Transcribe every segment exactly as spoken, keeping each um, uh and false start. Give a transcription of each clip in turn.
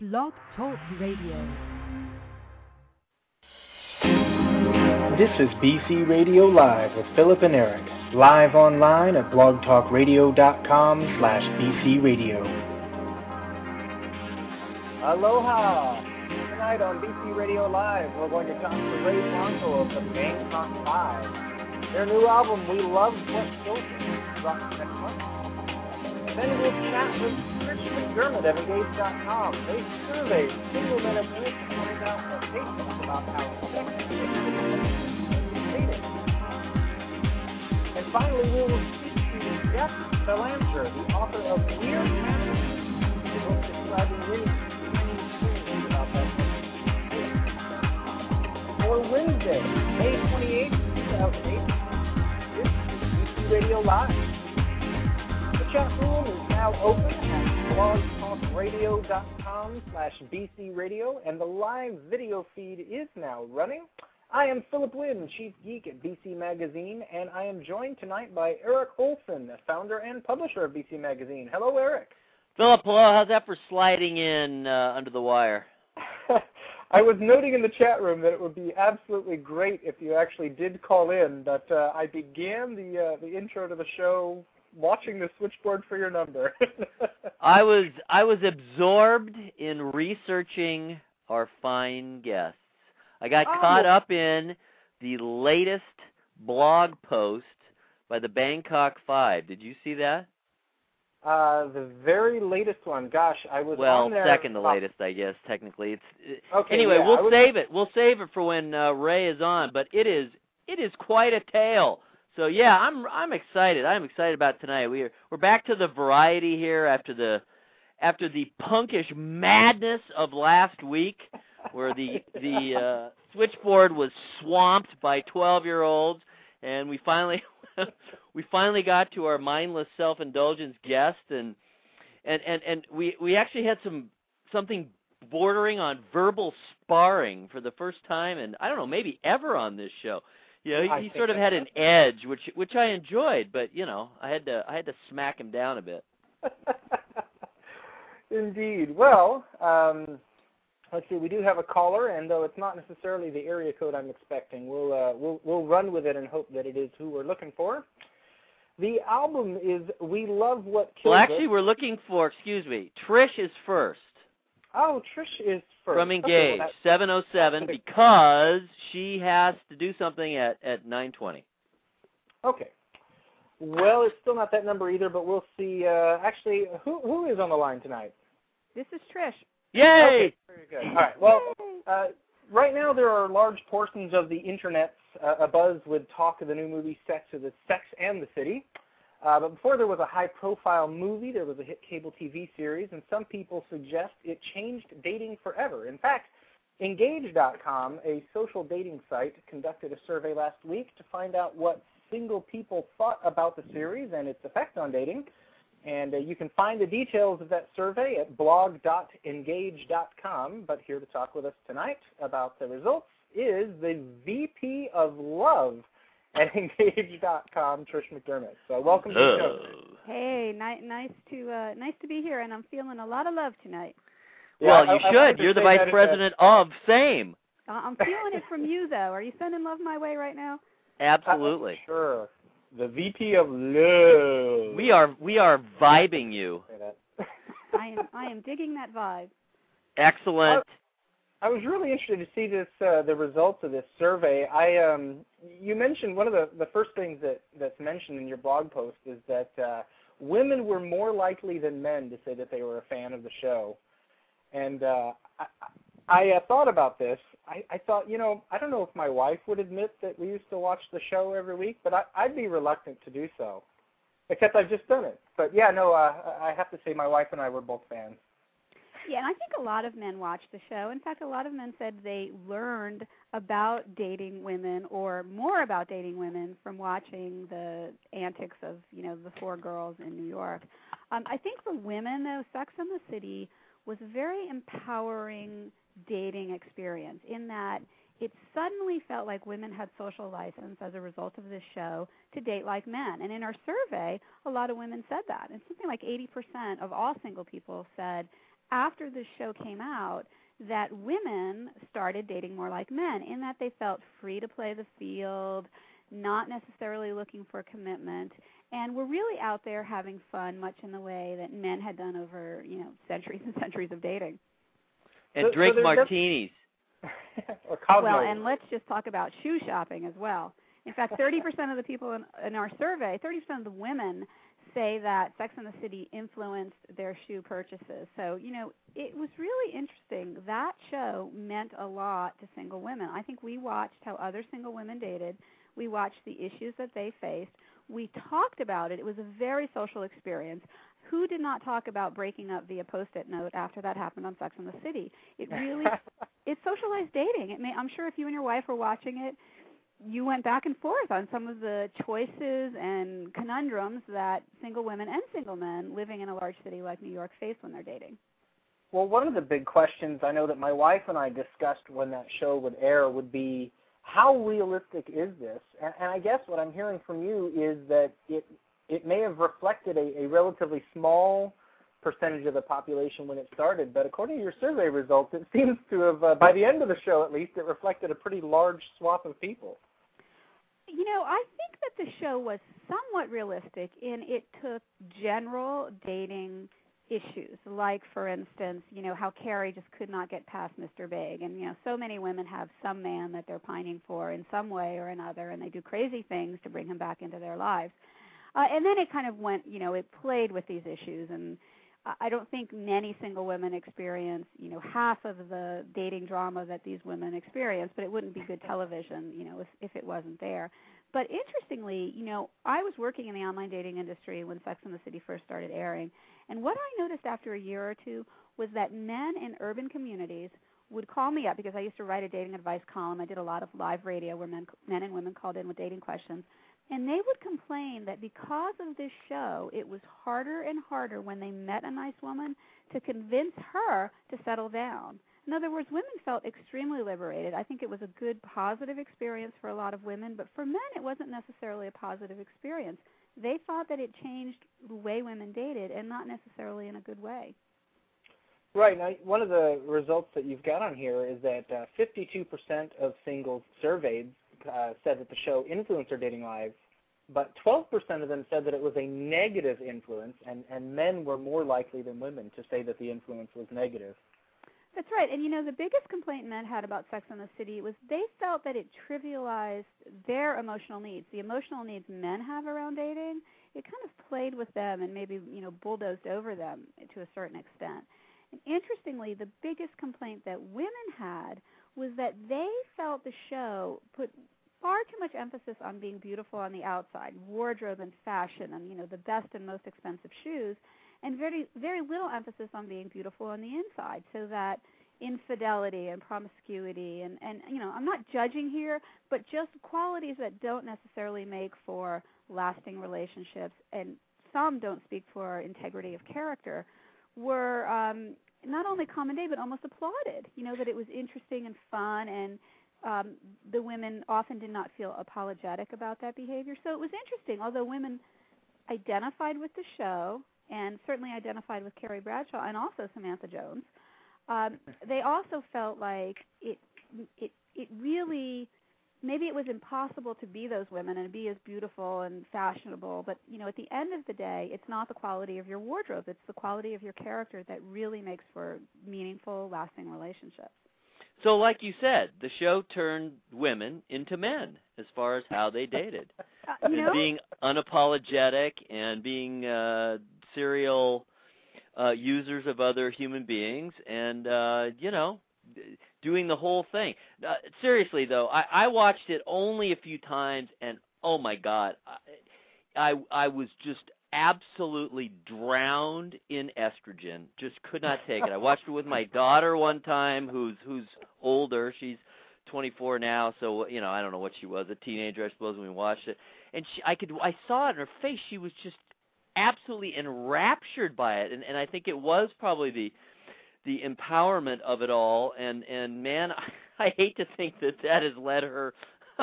Blog Talk Radio. This is B C Radio Live with Philip and Eric, live online at blogtalkradio.com slash bcradio. Aloha! Tonight on B C Radio Live, we're going to talk to Ray Blanco of the Bangkok Five. Their new album, We Love What Killed Us, drops next month. Then we'll chat with Trish McDermott of Engage dot com. They surveyed single men of age to find out what they think about how sex is dating. And finally, we will speak to Jeff Belancer, the author of Weird Passion, the book describing many tiny things about that. For Wednesday, May twenty-eighth, two thousand eight, this is B C Radio Live. The chat room is now open at blogtalkradio.com slash bcradio, and the live video feed is now running. I am Philip Wynn, Chief Geek at B C Magazine, and I am joined tonight by Eric Olson, the founder and publisher of B C Magazine. Hello, Eric. Philip, hello. How's that for sliding in uh, under the wire? I was noting in the chat room that it would be absolutely great if you actually did call in, but uh, I began the uh, the intro to the show watching the switchboard for your number. I was I was absorbed in researching our fine guests. I got oh. caught up in the latest blog post by the Bangkok Five. Did you see that? Uh, the very latest one. Gosh, I was well, on there. Well, second to uh, layest, I guess, technically. It's okay, Anyway, yeah, we'll was... save it. We'll save it for when uh, Ray is on, but it is it is quite a tale. So yeah, I'm I'm excited. I'm excited about tonight. We're we're back to the variety here after the after the punkish madness of last week, where the the uh, switchboard was swamped by twelve-year-olds, and we finally we finally got to our mindless self-indulgence guest, and and and and we we actually had some something bordering on verbal sparring for the first time, and I don't know, maybe ever on this show. Yeah, he, he sort of had an edge, which which I enjoyed, but you know, I had to I had to smack him down a bit. Indeed. Well, um, let's see. We do have a caller, and though it's not necessarily the area code I'm expecting, we'll uh, we'll we'll run with it and hope that it is who we're looking for. The album is We Love What Killed Us. Well, actually, we're looking for. Excuse me. Trish is first. Oh, Trish is first. From Engage, okay, well, seven oh seven, because she has to do something at, at nine twenty. Okay. Well, it's still not that number either, but we'll see. Uh, actually, who who is on the line tonight? This is Trish. Yay! Okay, very good. All right. Well, uh, right now there are large portions of the internet uh, abuzz with talk of the new movie Sex or the Sex and the City. Uh, but before there was a high-profile movie, there was a hit cable T V series, and some people suggest it changed dating forever. In fact, Engage dot com, a social dating site, conducted a survey last week to find out what single people thought about the series and its effect on dating. And uh, you can find the details of that survey at blog dot engage dot com. But here to talk with us tonight about the results is the V P of Love at Engage dot com, Trish McDermott. So welcome to the show. Hey, ni- nice to uh, nice to be here, and I'm feeling a lot of love tonight. Well, yeah, you I, should. I You're the vice president of same. Uh, I'm feeling it from you, though. Are you sending love my way right now? Absolutely. Uh, sure. The V P of Love. We are we are vibing you. I am I am digging that vibe. Excellent. I was really interested to see this, uh, the results of this survey. I, um, you mentioned one of the, the first things that, that's mentioned in your blog post is that uh, women were more likely than men to say that they were a fan of the show. And uh, I, I uh, thought about this. I, I thought, you know, I don't know if my wife would admit that we used to watch the show every week, but I, I'd be reluctant to do so, except I've just done it. But, yeah, no, uh, I have to say my wife and I were both fans. Yeah, and I think a lot of men watched the show. In fact, a lot of men said they learned about dating women or more about dating women from watching the antics of, you know, the four girls in New York. Um, I think for women, though, Sex and the City was a very empowering dating experience in that it suddenly felt like women had social license as a result of this show to date like men. And in our survey, a lot of women said that. And something like eighty percent of all single people said after the show came out that women started dating more like men in that they felt free to play the field, not necessarily looking for commitment, and were really out there having fun, much in the way that men had done over, you know, centuries and centuries of dating. And so, drink so martinis. or Cosmos. Well, and let's just talk about shoe shopping as well. In fact, thirty percent of the people in, in our survey, thirty percent of the women say that Sex and the City influenced their shoe purchases. So, you know, it was really interesting. That show meant a lot to single women. I think we watched how other single women dated. We watched the issues that they faced. We talked about it. It was a very social experience. Who did not talk about breaking up via Post-it note after that happened on Sex and the City? It really, it's socialized dating. It may, I'm sure if you and your wife were watching it, you went back and forth on some of the choices and conundrums that single women and single men living in a large city like New York face when they're dating. Well, one of the big questions I know that my wife and I discussed when that show would air would be, how realistic is this? And, and I guess what I'm hearing from you is that it it may have reflected a, a relatively small percentage of the population when it started, but according to your survey results, it seems to have, uh, by the end of the show at least, it reflected a pretty large swath of people. You know, I think that the show was somewhat realistic in it took general dating issues, like, for instance, you know, how Carrie just could not get past Mister Big. And, you know, so many women have some man that they're pining for in some way or another, and they do crazy things to bring him back into their lives. Uh, and then it kind of went, you know, it played with these issues. And I don't think many single women experience, you know, half of the dating drama that these women experience, but it wouldn't be good television, you know, if, if it wasn't there. But interestingly, you know, I was working in the online dating industry when Sex and the City first started airing, and what I noticed after a year or two was that men in urban communities would call me up, because I used to write a dating advice column. I did a lot of live radio where men, men and women called in with dating questions, and they would complain that because of this show, it was harder and harder when they met a nice woman to convince her to settle down. In other words, women felt extremely liberated. I think it was a good, positive experience for a lot of women, but for men, it wasn't necessarily a positive experience. They thought that it changed the way women dated, and not necessarily in a good way. Right. Now, one of the results that you've got on here is that uh, fifty-two percent of singles surveyed uh, said that the show influenced their dating lives, but twelve percent of them said that it was a negative influence, and, and men were more likely than women to say that the influence was negative. That's right. And, you know, the biggest complaint men had about Sex and the City was they felt that it trivialized their emotional needs. The emotional needs men have around dating, it kind of played with them and maybe, you know, bulldozed over them to a certain extent. And interestingly, the biggest complaint that women had was that they felt the show put far too much emphasis on being beautiful on the outside, wardrobe and fashion and, you know, the best and most expensive shoes, and very very little emphasis on being beautiful on the inside, so that infidelity and promiscuity and, and, you know, I'm not judging here, but just qualities that don't necessarily make for lasting relationships, and some don't speak for integrity of character, were um, not only common day but almost applauded, you know, that it was interesting and fun, and um, the women often did not feel apologetic about that behavior. So it was interesting, although women identified with the show and certainly identified with Carrie Bradshaw and also Samantha Jones, um, they also felt like it, it, it really, maybe it was impossible to be those women and be as beautiful and fashionable, but, you know, at the end of the day, it's not the quality of your wardrobe, it's the quality of your character that really makes for meaningful, lasting relationships. So like you said, the show turned women into men as far as how they dated. Uh, you know? Being unapologetic and being uh, serial uh, users of other human beings and, uh, you know, doing the whole thing. Uh, seriously, though, I, I watched it only a few times, and, oh, my God, I, I, I was just absolutely drowned in estrogen. Just could not take it. I watched it with my daughter one time, who's who's older. She's twenty-four now, so you know I don't know what she was, a teenager, I suppose, when we watched it. And she, I could, I saw it in her face. She was just absolutely enraptured by it, and and I think it was probably the the empowerment of it all. And and man, I, I hate to think that that has led her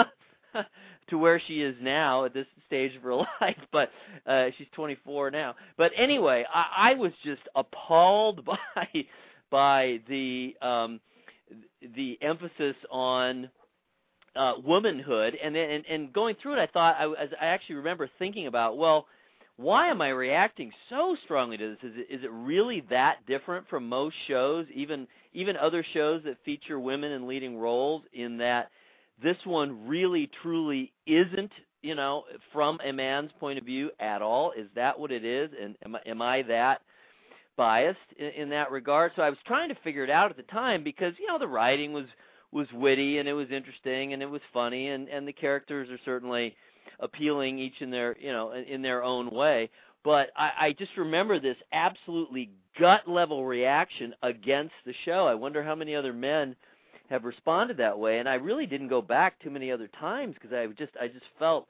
to where she is now at this stage of her life, but uh, she's twenty-four now. But anyway, I, I was just appalled by by the um, the emphasis on uh, womanhood, and then and, and going through it, I thought I, I actually remember thinking about, well, why am I reacting so strongly to this? Is it, is it really that different from most shows, even even other shows that feature women in leading roles, in that this one really truly isn't, you know, from a man's point of view at all? Is that what it is? And am, am I that biased in, in that regard? So I was trying to figure it out at the time because, you know, the writing was, was witty and it was interesting and it was funny, and, and the characters are certainly appealing each in their, you know, in their own way. But I, I just remember this absolutely gut-level reaction against the show. I wonder how many other men have responded that way, and I really didn't go back too many other times because I just I just felt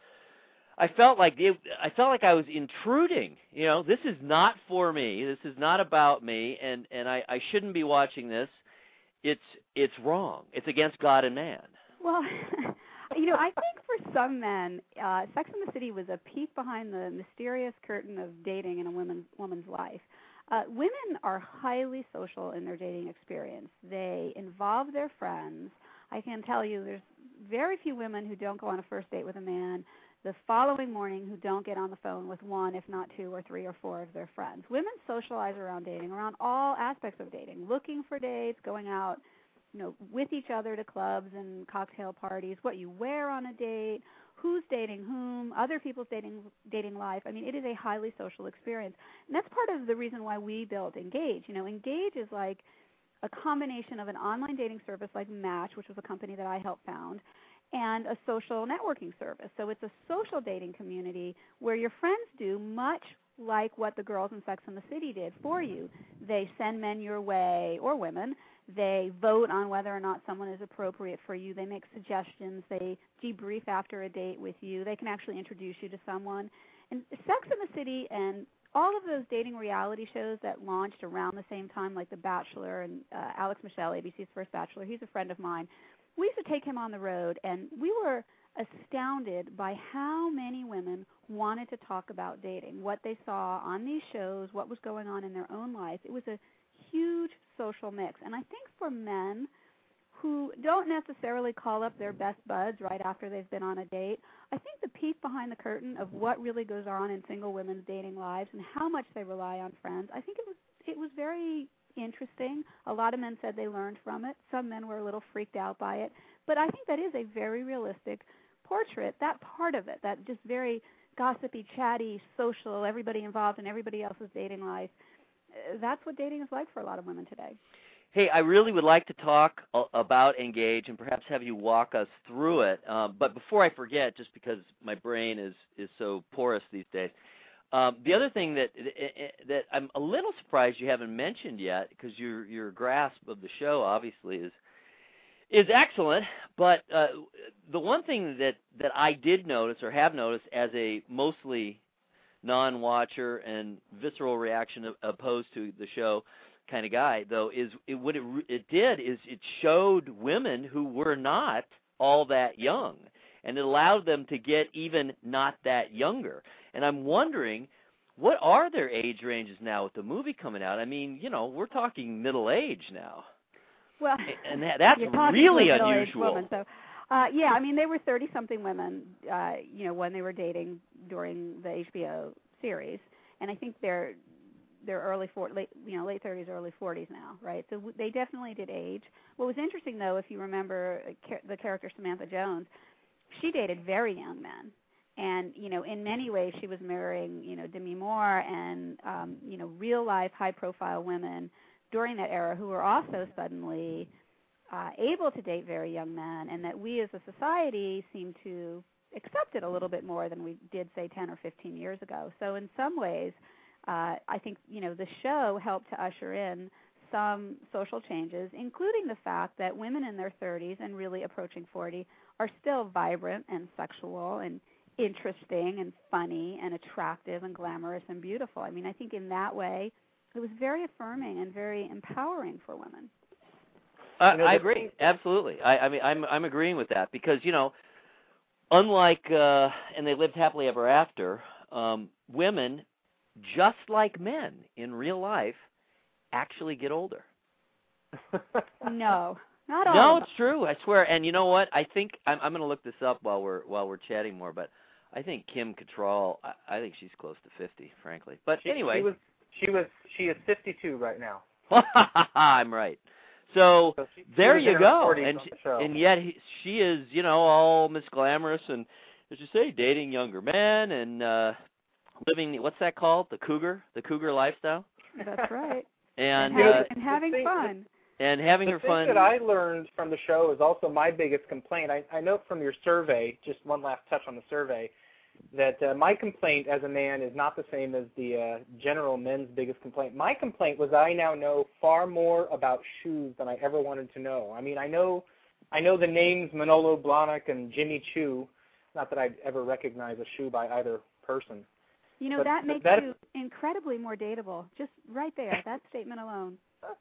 I felt like it, I felt like I was intruding. You know, this is not for me. This is not about me, and and I, I shouldn't be watching this. It's it's wrong. It's against God and man. Well, you know, I think for some men, uh, Sex and the City was a peek behind the mysterious curtain of dating in a woman's woman's life. Uh, women are highly social in their dating experience. They involve their friends. I can tell you there's very few women who don't go on a first date with a man the following morning who don't get on the phone with one, if not two or three or four of their friends. Women socialize around dating, around all aspects of dating, looking for dates, going out, you know, with each other to clubs and cocktail parties, what you wear on a date, who's dating whom, other people's dating dating life. I mean, it is a highly social experience. And that's part of the reason why we built Engage. You know, Engage is like a combination of an online dating service like Match, which was a company that I helped found, and a social networking service. So it's a social dating community where your friends do much like what the girls in Sex and the City did for you. They send men your way, or women. They vote on whether or not someone is appropriate for you. They make suggestions. They debrief after a date with you. They can actually introduce you to someone. And Sex and the City and all of those dating reality shows that launched around the same time, like The Bachelor and uh, Alex Michel, A B C's first Bachelor, he's a friend of mine. We used to take him on the road, and we were astounded by how many women wanted to talk about dating, what they saw on these shows, what was going on in their own life. It was a huge social mix. And I think for men who don't necessarily call up their best buds right after they've been on a date, I think the peek behind the curtain of what really goes on in single women's dating lives and how much they rely on friends, I think it was it was very interesting. A lot of men said they learned from it. Some men were a little freaked out by it. But I think that is a very realistic portrait, that part of it, that just very gossipy, chatty, social, everybody involved in everybody else's dating life. That's what dating is like for a lot of women today. Hey, I really would like to talk a- about Engage and perhaps have you walk us through it. Uh, but before I forget, just because my brain is, is so porous these days, um, the other thing that that I'm a little surprised you haven't mentioned yet, because your your grasp of the show obviously is is excellent. But uh, the one thing that, that I did notice or have noticed as a mostly non-watcher and visceral reaction opposed to the show kind of guy, though, is it, what it, it did is it showed women who were not all that young, and it allowed them to get even not that younger. And I'm wondering, what are their age ranges now with the movie coming out? I mean, you know, we're talking middle age now. Well, and that, that's really unusual. Woman, so, uh, yeah, I mean, they were thirty-something women, uh, you know, when they were dating during the H B O series, and I think they're they're early for, late, you know, late thirties, early forties now, right? So w- they definitely did age. What was interesting, though, if you remember uh, char- the character Samantha Jones, she dated very young men, and you know, in many ways, she was mirroring, you know, Demi Moore and um, you know, real life, high profile women during that era who were also suddenly uh, able to date very young men, and that we as a society seem to accept it a little bit more than we did, say, ten or fifteen years ago. So in some ways, uh, I think, you know, the show helped to usher in some social changes, including the fact that women in their thirties and really approaching forty are still vibrant and sexual and interesting and funny and attractive and glamorous and beautiful. I mean, I think in that way, it was very affirming and very empowering for women. Uh, I agree, absolutely. I, I mean, I'm I'm agreeing with that because, you know, unlike uh, and they lived happily ever after, um, women, just like men in real life, actually get older. No, not all. No, of it's true. I swear. And you know what? I think I'm, I'm going to look this up while we're while we're chatting more. But I think Kim Cattrall. I, I think she's close to fifty, frankly. But she, anyway, she was she was she is fifty-two right now. I'm right. So, so she, there she you go. And she, she, and yet he, she is, you know, all Miss Glamorous and, as you say, dating younger men and uh, living. What's that called? The cougar, the cougar lifestyle. That's right. And and, uh, having, and having thing, fun. And having the her thing fun. that I learned from the show is also my biggest complaint. I, I note from your survey, just one last touch on the survey, that uh, my complaint as a man is not the same as the uh, general men's biggest complaint. My complaint was I now know far more about shoes than I ever wanted to know. I mean, I know I know the names Manolo Blahnik and Jimmy Choo, not that I'd ever recognize a shoe by either person. You know, but, that but makes that, you incredibly more dateable. Just right there, that statement alone.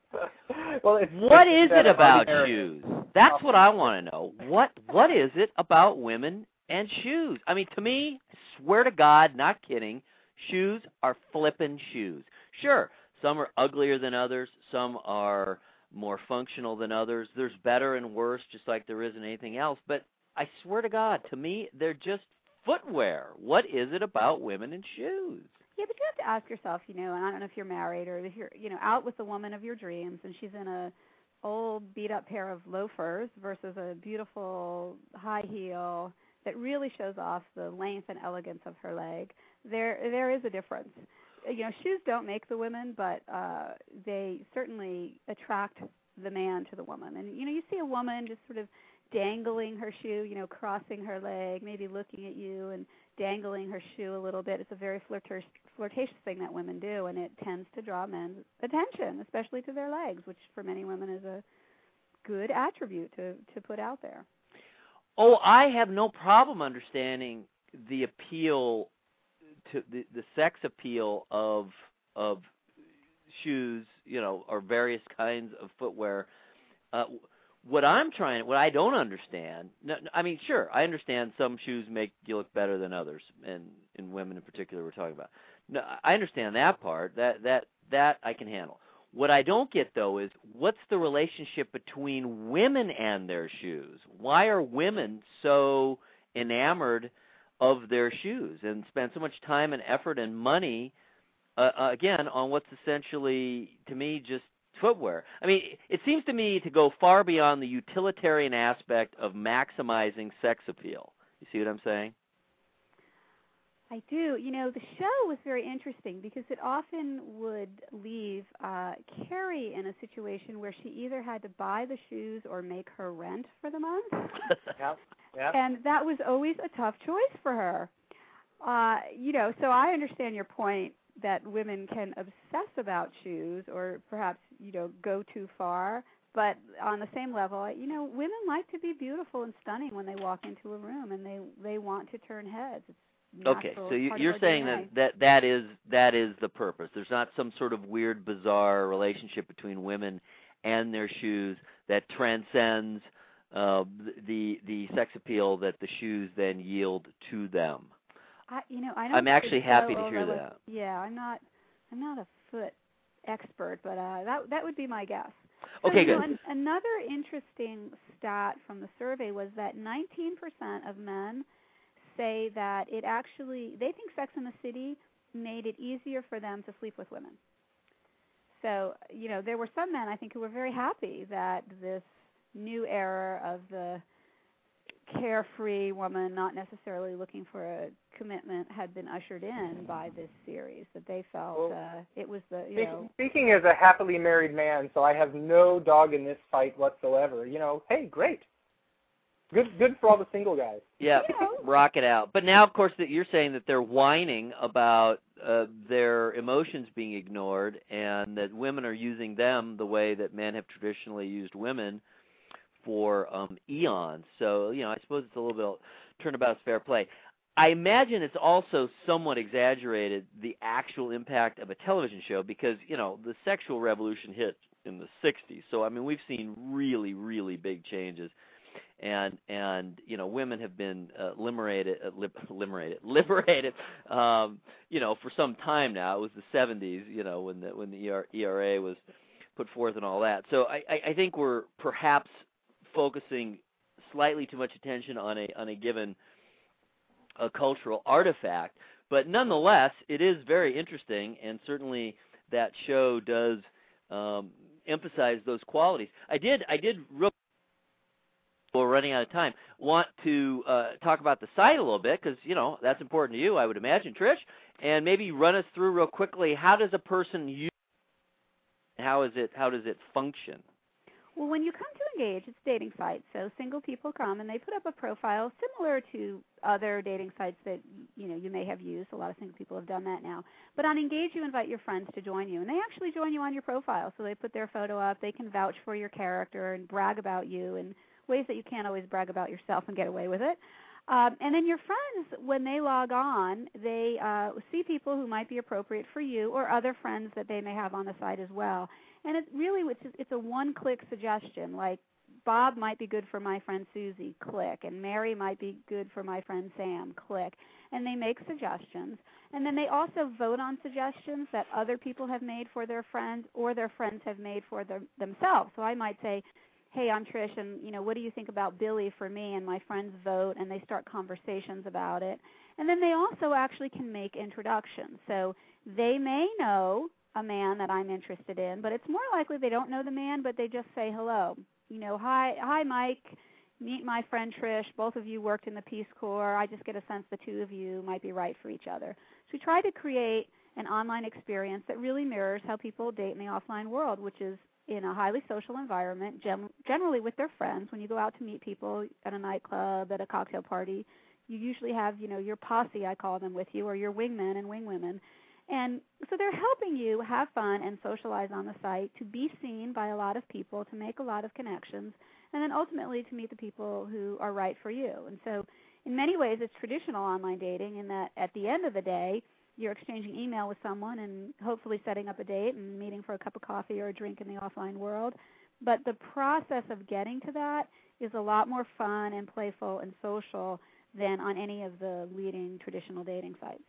well, it's, what it's is it about ordinary. shoes? That's what I want to know. What What is it about women and shoes? I mean, to me, I swear to God, not kidding, shoes are flippin' shoes. Sure, some are uglier than others. Some are more functional than others. There's better and worse, just like there isn't anything else. But I swear to God, to me, they're just footwear. What is it about women and shoes? Yeah, but you have to ask yourself, you know, and I don't know if you're married or if you're, you know, out with the woman of your dreams and she's in a old beat-up pair of loafers versus a beautiful high heel that really shows off the length and elegance of her leg. There, there is a difference. You know, shoes don't make the women, but uh, they certainly attract the man to the woman. And, you know, you see a woman just sort of dangling her shoe, you know, crossing her leg, maybe looking at you and dangling her shoe a little bit. It's a very flirtatious, flirtatious thing that women do, and it tends to draw men's attention, especially to their legs, which for many women is a good attribute to, to put out there. Oh, I have no problem understanding the appeal to the, the sex appeal of of shoes, you know, or various kinds of footwear. Uh, what I'm trying, what I don't understand, no, I mean, sure, I understand some shoes make you look better than others, and in women in particular, we're talking about. No, I understand that part. That that that I can handle. What I don't get, though, is what's the relationship between women and their shoes? Why are women so enamored of their shoes and spend so much time and effort and money, uh, again, on what's essentially, to me, just footwear? I mean, it seems to me to go far beyond the utilitarian aspect of maximizing sex appeal. You see what I'm saying? I do. You know, the show was very interesting because it often would leave uh, Carrie in a situation where she either had to buy the shoes or make her rent for the month. Yep. Yep. And that was always a tough choice for her. Uh, you know, so I understand your point that women can obsess about shoes or perhaps, you know, go too far. But on the same level, you know, women like to be beautiful and stunning when they walk into a room, and they, they want to turn heads. It's Okay, so you, you're saying that, that that is that is the purpose. There's not some sort of weird, bizarre relationship between women and their shoes that transcends uh, the the sex appeal that the shoes then yield to them. I, you know, I don't I'm actually happy so to hear was, that. Yeah, I'm not I'm not a foot expert, but uh, that that would be my guess. So, Okay, you good. know, an, another interesting stat from the survey was that nineteen percent of men say that it actually, they think Sex and the City made it easier for them to sleep with women. So, you know, there were some men, I think, who were very happy that this new era of the carefree woman, not necessarily looking for a commitment, had been ushered in by this series, that they felt well, uh, it was the, you speaking, know. Speaking as a happily married man, so I have no dog in this fight whatsoever. You know, hey, great. Good, good for all the single guys. Yeah, rock it out. But now, of course, that you're saying that they're whining about uh, their emotions being ignored, and that women are using them the way that men have traditionally used women for um, eons. So, you know, I suppose it's a little bit turnabout's fair play. I imagine it's also somewhat exaggerated, the actual impact of a television show, because, you know, the sexual revolution hit in the sixties. So, I mean, we've seen really, really big changes. And and you know, women have been uh, liberated, uh, lib- liberated, liberated. Um, you know, for some time now. It was the seventies. You know, when the when the E R A was put forth and all that. So I, I, I think we're perhaps focusing slightly too much attention on a on a given a cultural artifact, but nonetheless, it is very interesting, and certainly that show does um, emphasize those qualities. I did, I did real. We're running out of time. Want to uh, talk about the site a little bit because you know that's important to you, I would imagine, Trish, and maybe run us through real quickly. How does a person use? How is it? How does it function? Well, when you come to Engage, it's a dating site, so single people come and they put up a profile similar to other dating sites that you know you may have used. A lot of single people have done that now. But on Engage, you invite your friends to join you, and they actually join you on your profile. So they put their photo up. They can vouch for your character and brag about you in ways that you can't always brag about yourself and get away with it. Um, and then your friends, when they log on, they uh, see people who might be appropriate for you or other friends that they may have on the site as well. And it really, it's, it's a one-click suggestion, like Bob might be good for my friend Susie, click, and Mary might be good for my friend Sam, click. And they make suggestions. And then they also vote on suggestions that other people have made for their friends or their friends have made for them, themselves. So I might say, hey, I'm Trish, and, you know, what do you think about Billy for me? And my friends vote, and they start conversations about it. And then they also actually can make introductions. So they may know a man that I'm interested in, but it's more likely they don't know the man, but they just say hello. You know, hi, hi, Mike, meet my friend Trish. Both of you worked in the Peace Corps. I just get a sense the two of you might be right for each other. So we try to create an online experience that really mirrors how people date in the offline world, which is in a highly social environment, gem- generally with their friends. When you go out to meet people at a nightclub, at a cocktail party, you usually have, you know, your posse, I call them, with you, or your wingmen and wingwomen. And so they're helping you have fun and socialize on the site, to be seen by a lot of people, to make a lot of connections, and then ultimately to meet the people who are right for you. And so in many ways it's traditional online dating in that at the end of the day, you're exchanging email with someone and hopefully setting up a date and meeting for a cup of coffee or a drink in the offline world. But the process of getting to that is a lot more fun and playful and social than on any of the leading traditional dating sites.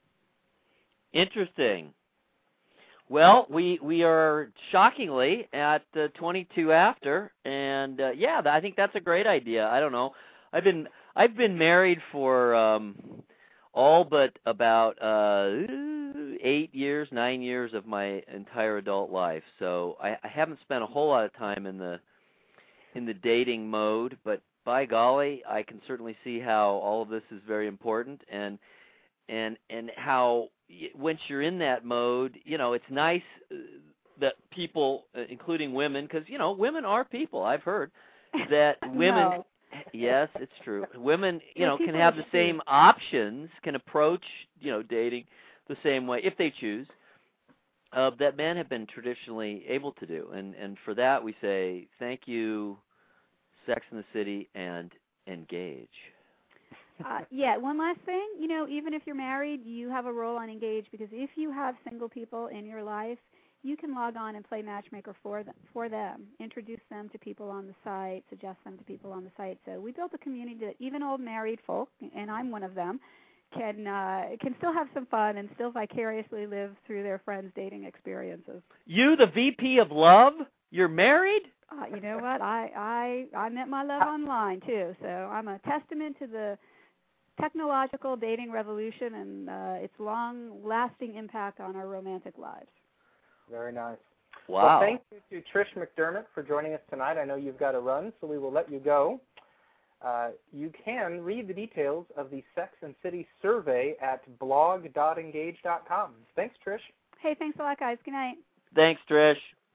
Interesting. Well, we we are shockingly at uh, twenty-two after, and uh, yeah, I think that's a great idea. I don't know. I've been I've been married for um, all but about uh, eight years, nine years of my entire adult life. So I, I haven't spent a whole lot of time in the in the dating mode. But by golly, I can certainly see how all of this is very important, and and and how once you're in that mode, you know, it's nice that people, including women, because, you know, women are people. I've heard that women, no. Yes, it's true. Women, you Well, know, can people have the should. same options, can approach, you know, dating the same way, if they choose, uh, that men have been traditionally able to do. And, and for that, we say, thank you, Sex and the City, and Engage. Uh, yeah, one last thing, you know, even if you're married, you have a role on Engage, because if you have single people in your life, you can log on and play matchmaker for them, for them, introduce them to people on the site, suggest them to people on the site. So we built a community that even old married folk, and I'm one of them, can uh, can still have some fun and still vicariously live through their friends' dating experiences. You, the V P of Love, you're married? Uh, you know what? I, I, I met my love online, too, so I'm a testament to the technological dating revolution and uh, its long-lasting impact on our romantic lives. Very nice. Wow. Well, thank you to Trish McDermott for joining us tonight. I know you've got to run, so we will let you go. Uh, you can read the details of the Sex and City survey at blog dot engage dot com. Thanks, Trish. Hey, thanks a lot, guys. Good night. Thanks, Trish.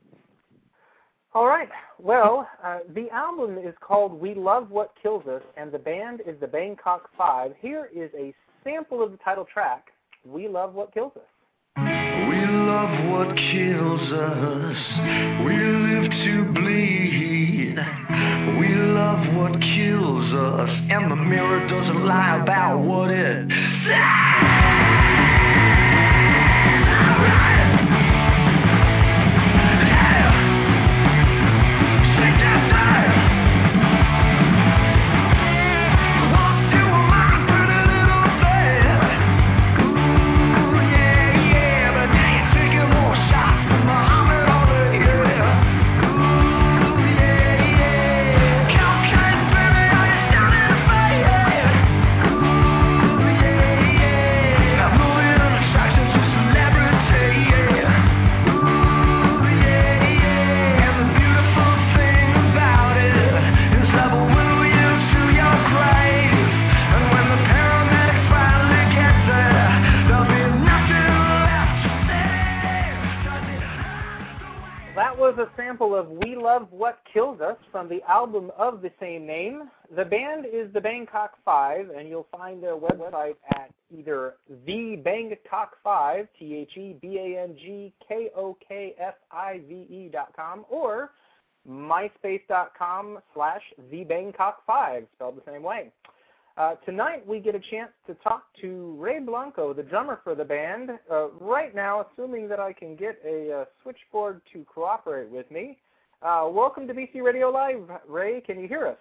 All right. Well, uh, the album is called We Love What Kills Us, and the band is the Bangkok Five. Here is a sample of the title track, We Love What Kills Us. We love what kills us. We live to bleed. We love what kills us. And the mirror doesn't lie about what it says. Yeah. sample of We Love What Kills Us from the album of the same name. The band is the Bangkok Five, and you'll find their website at either the Bangkok Five, T H E B A N G K O K F I V E dot com, or myspace.com slash the Bangkok Five, spelled the same way. Uh, tonight we get a chance to talk to Ray Blanco, the drummer for the band. Uh, right now, assuming that I can get a uh, switchboard to cooperate with me. Uh, welcome to B C Radio Live. Ray, can you hear us?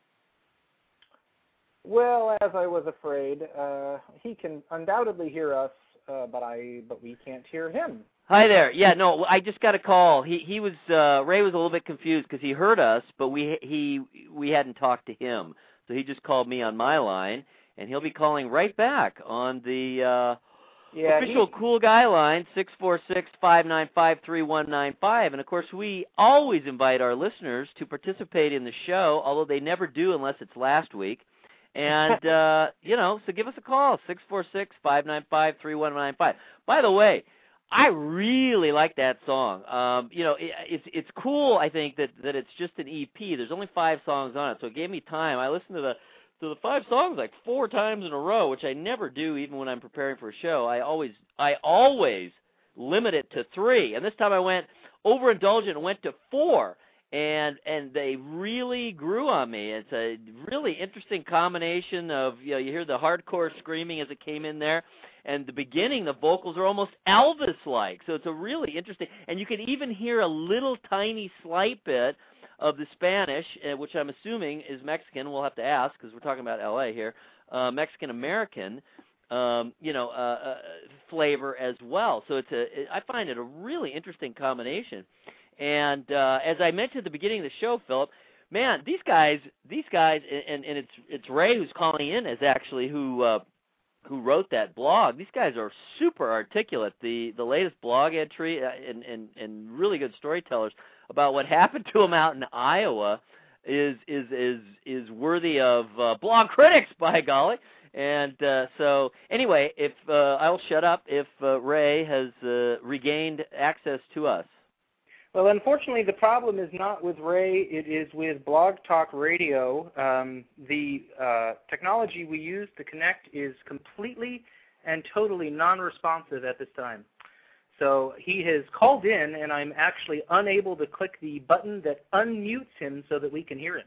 Well, as I was afraid, uh, he can undoubtedly hear us, uh, but I but we can't hear him. Hi there. Yeah, no, I just got a call. He he was uh, Ray was a little bit confused because he heard us, but we he we hadn't talked to him. So he just called me on my line, and he'll be calling right back on the uh, yeah, official he... Cool Guy line, six four six, five nine five, three one nine five. And, of course, we always invite our listeners to participate in the show, although they never do unless it's last week. And, uh, you know, so give us a call, six four six, five nine five, three one nine five. By the way, I really like that song. Um, you know, it, it's it's cool. I think that, that it's just an E P. There's only five songs on it, so it gave me time. I listened to the to the five songs like four times in a row, which I never do, even when I'm preparing for a show. I always I always limit it to three, and this time I went overindulgent and went to four, and and they really grew on me. It's a really interesting combination of, you know, you hear the hardcore screaming as it came in there. And the beginning, the vocals are almost Elvis-like, so it's a really interesting. And you can even hear a little tiny slight bit of the Spanish, uh, which I'm assuming is Mexican. We'll have to ask because we're talking about L A here. Uh, Mexican-American, um, you know, uh, uh, flavor as well. So it's a. It, I find it a really interesting combination. And uh, as I mentioned at the beginning of the show, Philip, man, these guys, these guys, and, and it's it's Ray who's calling in as actually who. Uh, who wrote that blog. These guys are super articulate. The the latest blog entry uh, and, and, and really good storytellers about what happened to them out in Iowa is is is is worthy of uh, blog critics, by golly. And uh, so anyway, if uh, I'll shut up if uh, Ray has uh, regained access to us. Well, unfortunately, the problem is not with Ray. It is with Blog Talk Radio. Um, the uh, technology we use to connect is completely and totally non-responsive at this time. So he has called in, and I'm actually unable to click the button that unmutes him so that we can hear him.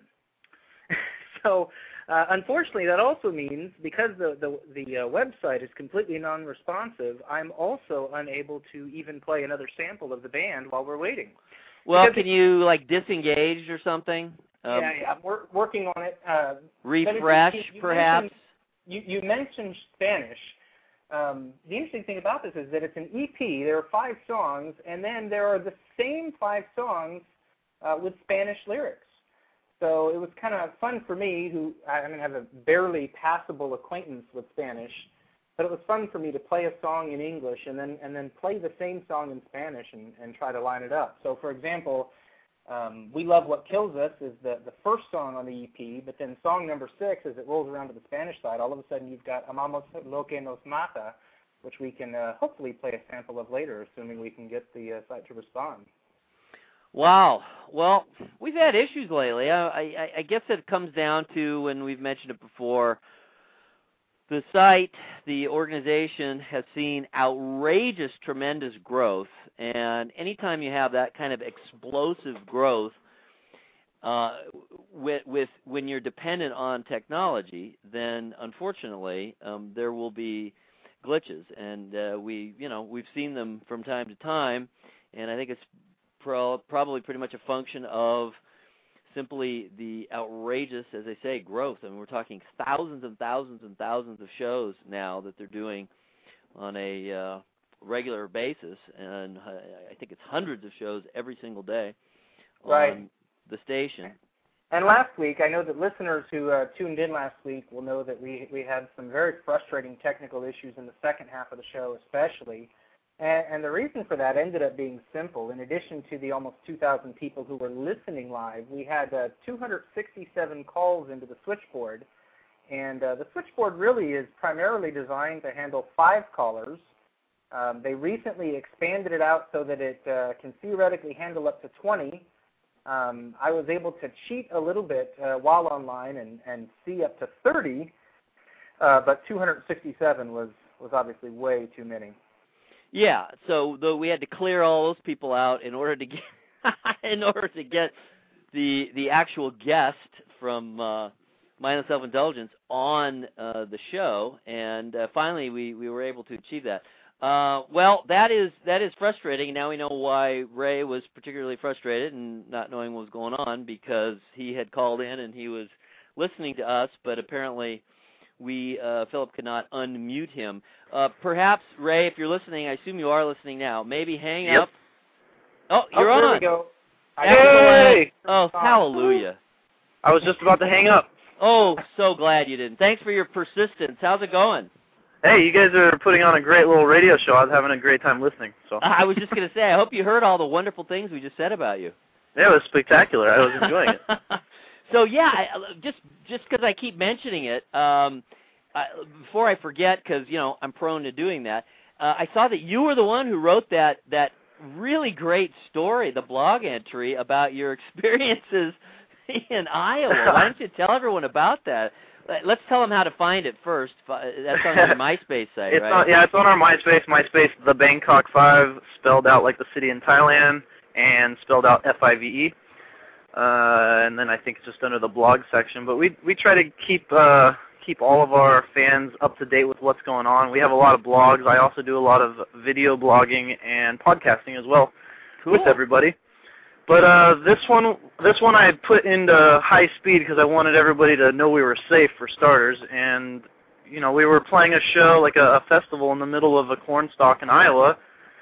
so, uh, unfortunately, that also means because the the, the uh, website is completely non-responsive, I'm also unable to even play another sample of the band while we're waiting. Well, because can you like disengage or something? Um, yeah, yeah, I'm wor- working on it. Uh, refresh, you, you perhaps. Mentioned, you, you mentioned Spanish. Um, the interesting thing about this is that it's an E P. There are five songs, and then there are the same five songs uh, with Spanish lyrics. So it was kind of fun for me, who I mean, have a barely passable acquaintance with Spanish, but it was fun for me to play a song in English and then and then play the same song in Spanish and, and try to line it up. So, for example, um, We Love What Kills Us is the, the first song on the E P, but then song number six, as it rolls around to the Spanish side, all of a sudden you've got Amamos Lo Que Nos Mata, which we can uh, hopefully play a sample of later, assuming we can get the uh, site to respond. Wow. Well, we've had issues lately. I, I, I guess it comes down to, and we've mentioned it before, the site, the organization has seen outrageous, tremendous growth, and anytime you have that kind of explosive growth, uh, with, with when you're dependent on technology, then unfortunately um, there will be glitches, and uh, we, you know, we've seen them from time to time, and I think it's Pro, probably pretty much a function of simply the outrageous, as I say, growth. I mean, we're talking thousands and thousands and thousands of shows now that they're doing on a uh, regular basis, and uh, I think it's hundreds of shows every single day right. on the station. And last week, I know that listeners who uh, tuned in last week will know that we we had some very frustrating technical issues in the second half of the show, especially. And, and the reason for that ended up being simple. In addition to the almost two thousand people who were listening live, we had uh, two hundred sixty-seven calls into the switchboard. And uh, the switchboard really is primarily designed to handle five callers. Um, they recently expanded it out so that it uh, can theoretically handle up to twenty. um, I was able to cheat a little bit uh, while online and, and see up to thirty, uh, but two hundred sixty-seven was, was obviously way too many. Yeah, so though we had to clear all those people out in order to get in order to get the the actual guest from uh, Mindless Self-Indulgence on uh, the show, and uh, finally we, we were able to achieve that. Uh, well, that is that is frustrating. Now we know why Ray was particularly frustrated and not knowing what was going on, because he had called in and he was listening to us, but apparently we uh, Philip could not unmute him. Uh, perhaps, Ray, if you're listening, I assume you are listening now, maybe hang yep. up. Oh, you're oh, there on. we go. Yay! Oh, hallelujah. I was just about to hang up. Oh, so glad you didn't. Thanks for your persistence. How's it going? Hey, you guys are putting on a great little radio show. I was having a great time listening. So I was just going to say, I hope you heard all the wonderful things we just said about you. Yeah, it was spectacular. I was enjoying it. So, yeah, I, just just because I keep mentioning it, um, I, before I forget, because, you know, I'm prone to doing that, uh, I saw that you were the one who wrote that, that really great story, the blog entry about your experiences in Iowa. Why don't you tell everyone about that? Let's tell them how to find it first. That's on your MySpace site, it's right? On, yeah, it's on our MySpace. MySpace, the Bangkok Five, spelled out like the city in Thailand, and spelled out F I V E. Uh, and then I think it's just under the blog section. But we we try to keep uh, keep all of our fans up to date with what's going on. We have a lot of blogs. I also do a lot of video blogging and podcasting as well cool. with everybody. But uh, this one, this one I put into high speed because I wanted everybody to know we were safe, for starters. And you know, we were playing a show, like a, a festival in the middle of a corn stalk in Iowa.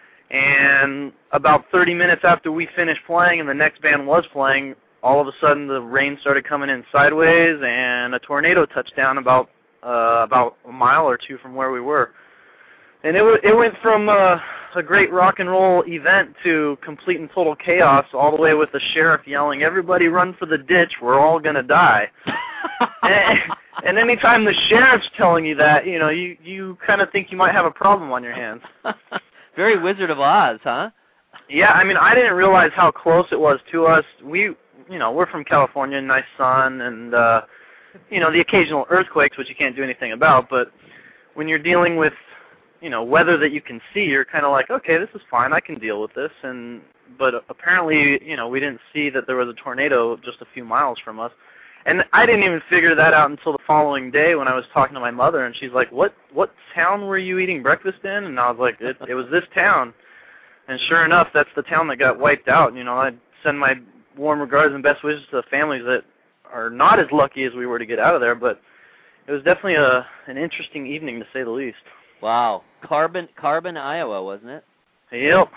And about thirty minutes after we finished playing and the next band was playing, all of a sudden the rain started coming in sideways, and a tornado touched down about uh, about a mile or two from where we were. And it w- it went from uh, a great rock and roll event to complete and total chaos, all the way with the sheriff yelling, "Everybody run for the ditch, we're all going to die." and, and anytime the sheriff's telling you that, you know, you, you kind of think you might have a problem on your hands. Very Wizard of Oz, huh? Yeah, I mean, I didn't realize how close it was to us. We, you know, we're from California, nice sun, and, uh, you know, the occasional earthquakes, which you can't do anything about, but when you're dealing with, you know, weather that you can see, you're kind of like, okay, this is fine, I can deal with this. And but apparently, you know, we didn't see that there was a tornado just a few miles from us. And I didn't even figure that out until the following day when I was talking to my mother, and she's like, what what town were you eating breakfast in? And I was like, it, it was this town. And sure enough, that's the town that got wiped out. You know, I send my warm regards and best wishes to the families that are not as lucky as we were to get out of there, but it was definitely a an interesting evening, to say the least. Wow. Carbon, Carbon, Iowa, wasn't it? Yep.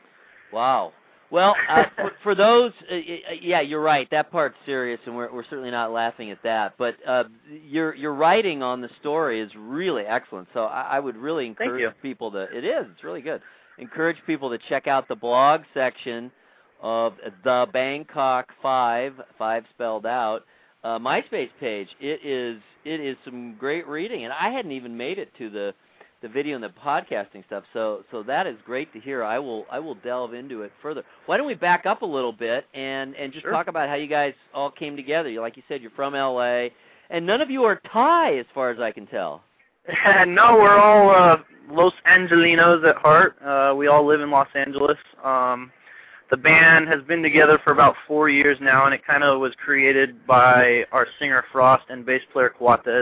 Wow. Well, uh, for, for those, uh, yeah, you're right. That part's serious, and we're we're certainly not laughing at that. But uh, your your writing on the story is really excellent. So I, I would really encourage people to. It is. It's really good. Encourage people to check out the blog section of the Bangkok Five, five spelled out, uh, MySpace page. It is it is some great reading, and I hadn't even made it to the. the video and the podcasting stuff, so so that is great to hear. I will I will delve into it further. Why don't we back up a little bit and, and just sure. talk about how you guys all came together? Like you said, you're from L A, and none of you are Thai, as far as I can tell. No, we're all uh, Los Angelinos at heart. Uh, we all live in Los Angeles. Um, the band has been together for about four years now, and it kind of was created by our singer Frost and bass player Cuates.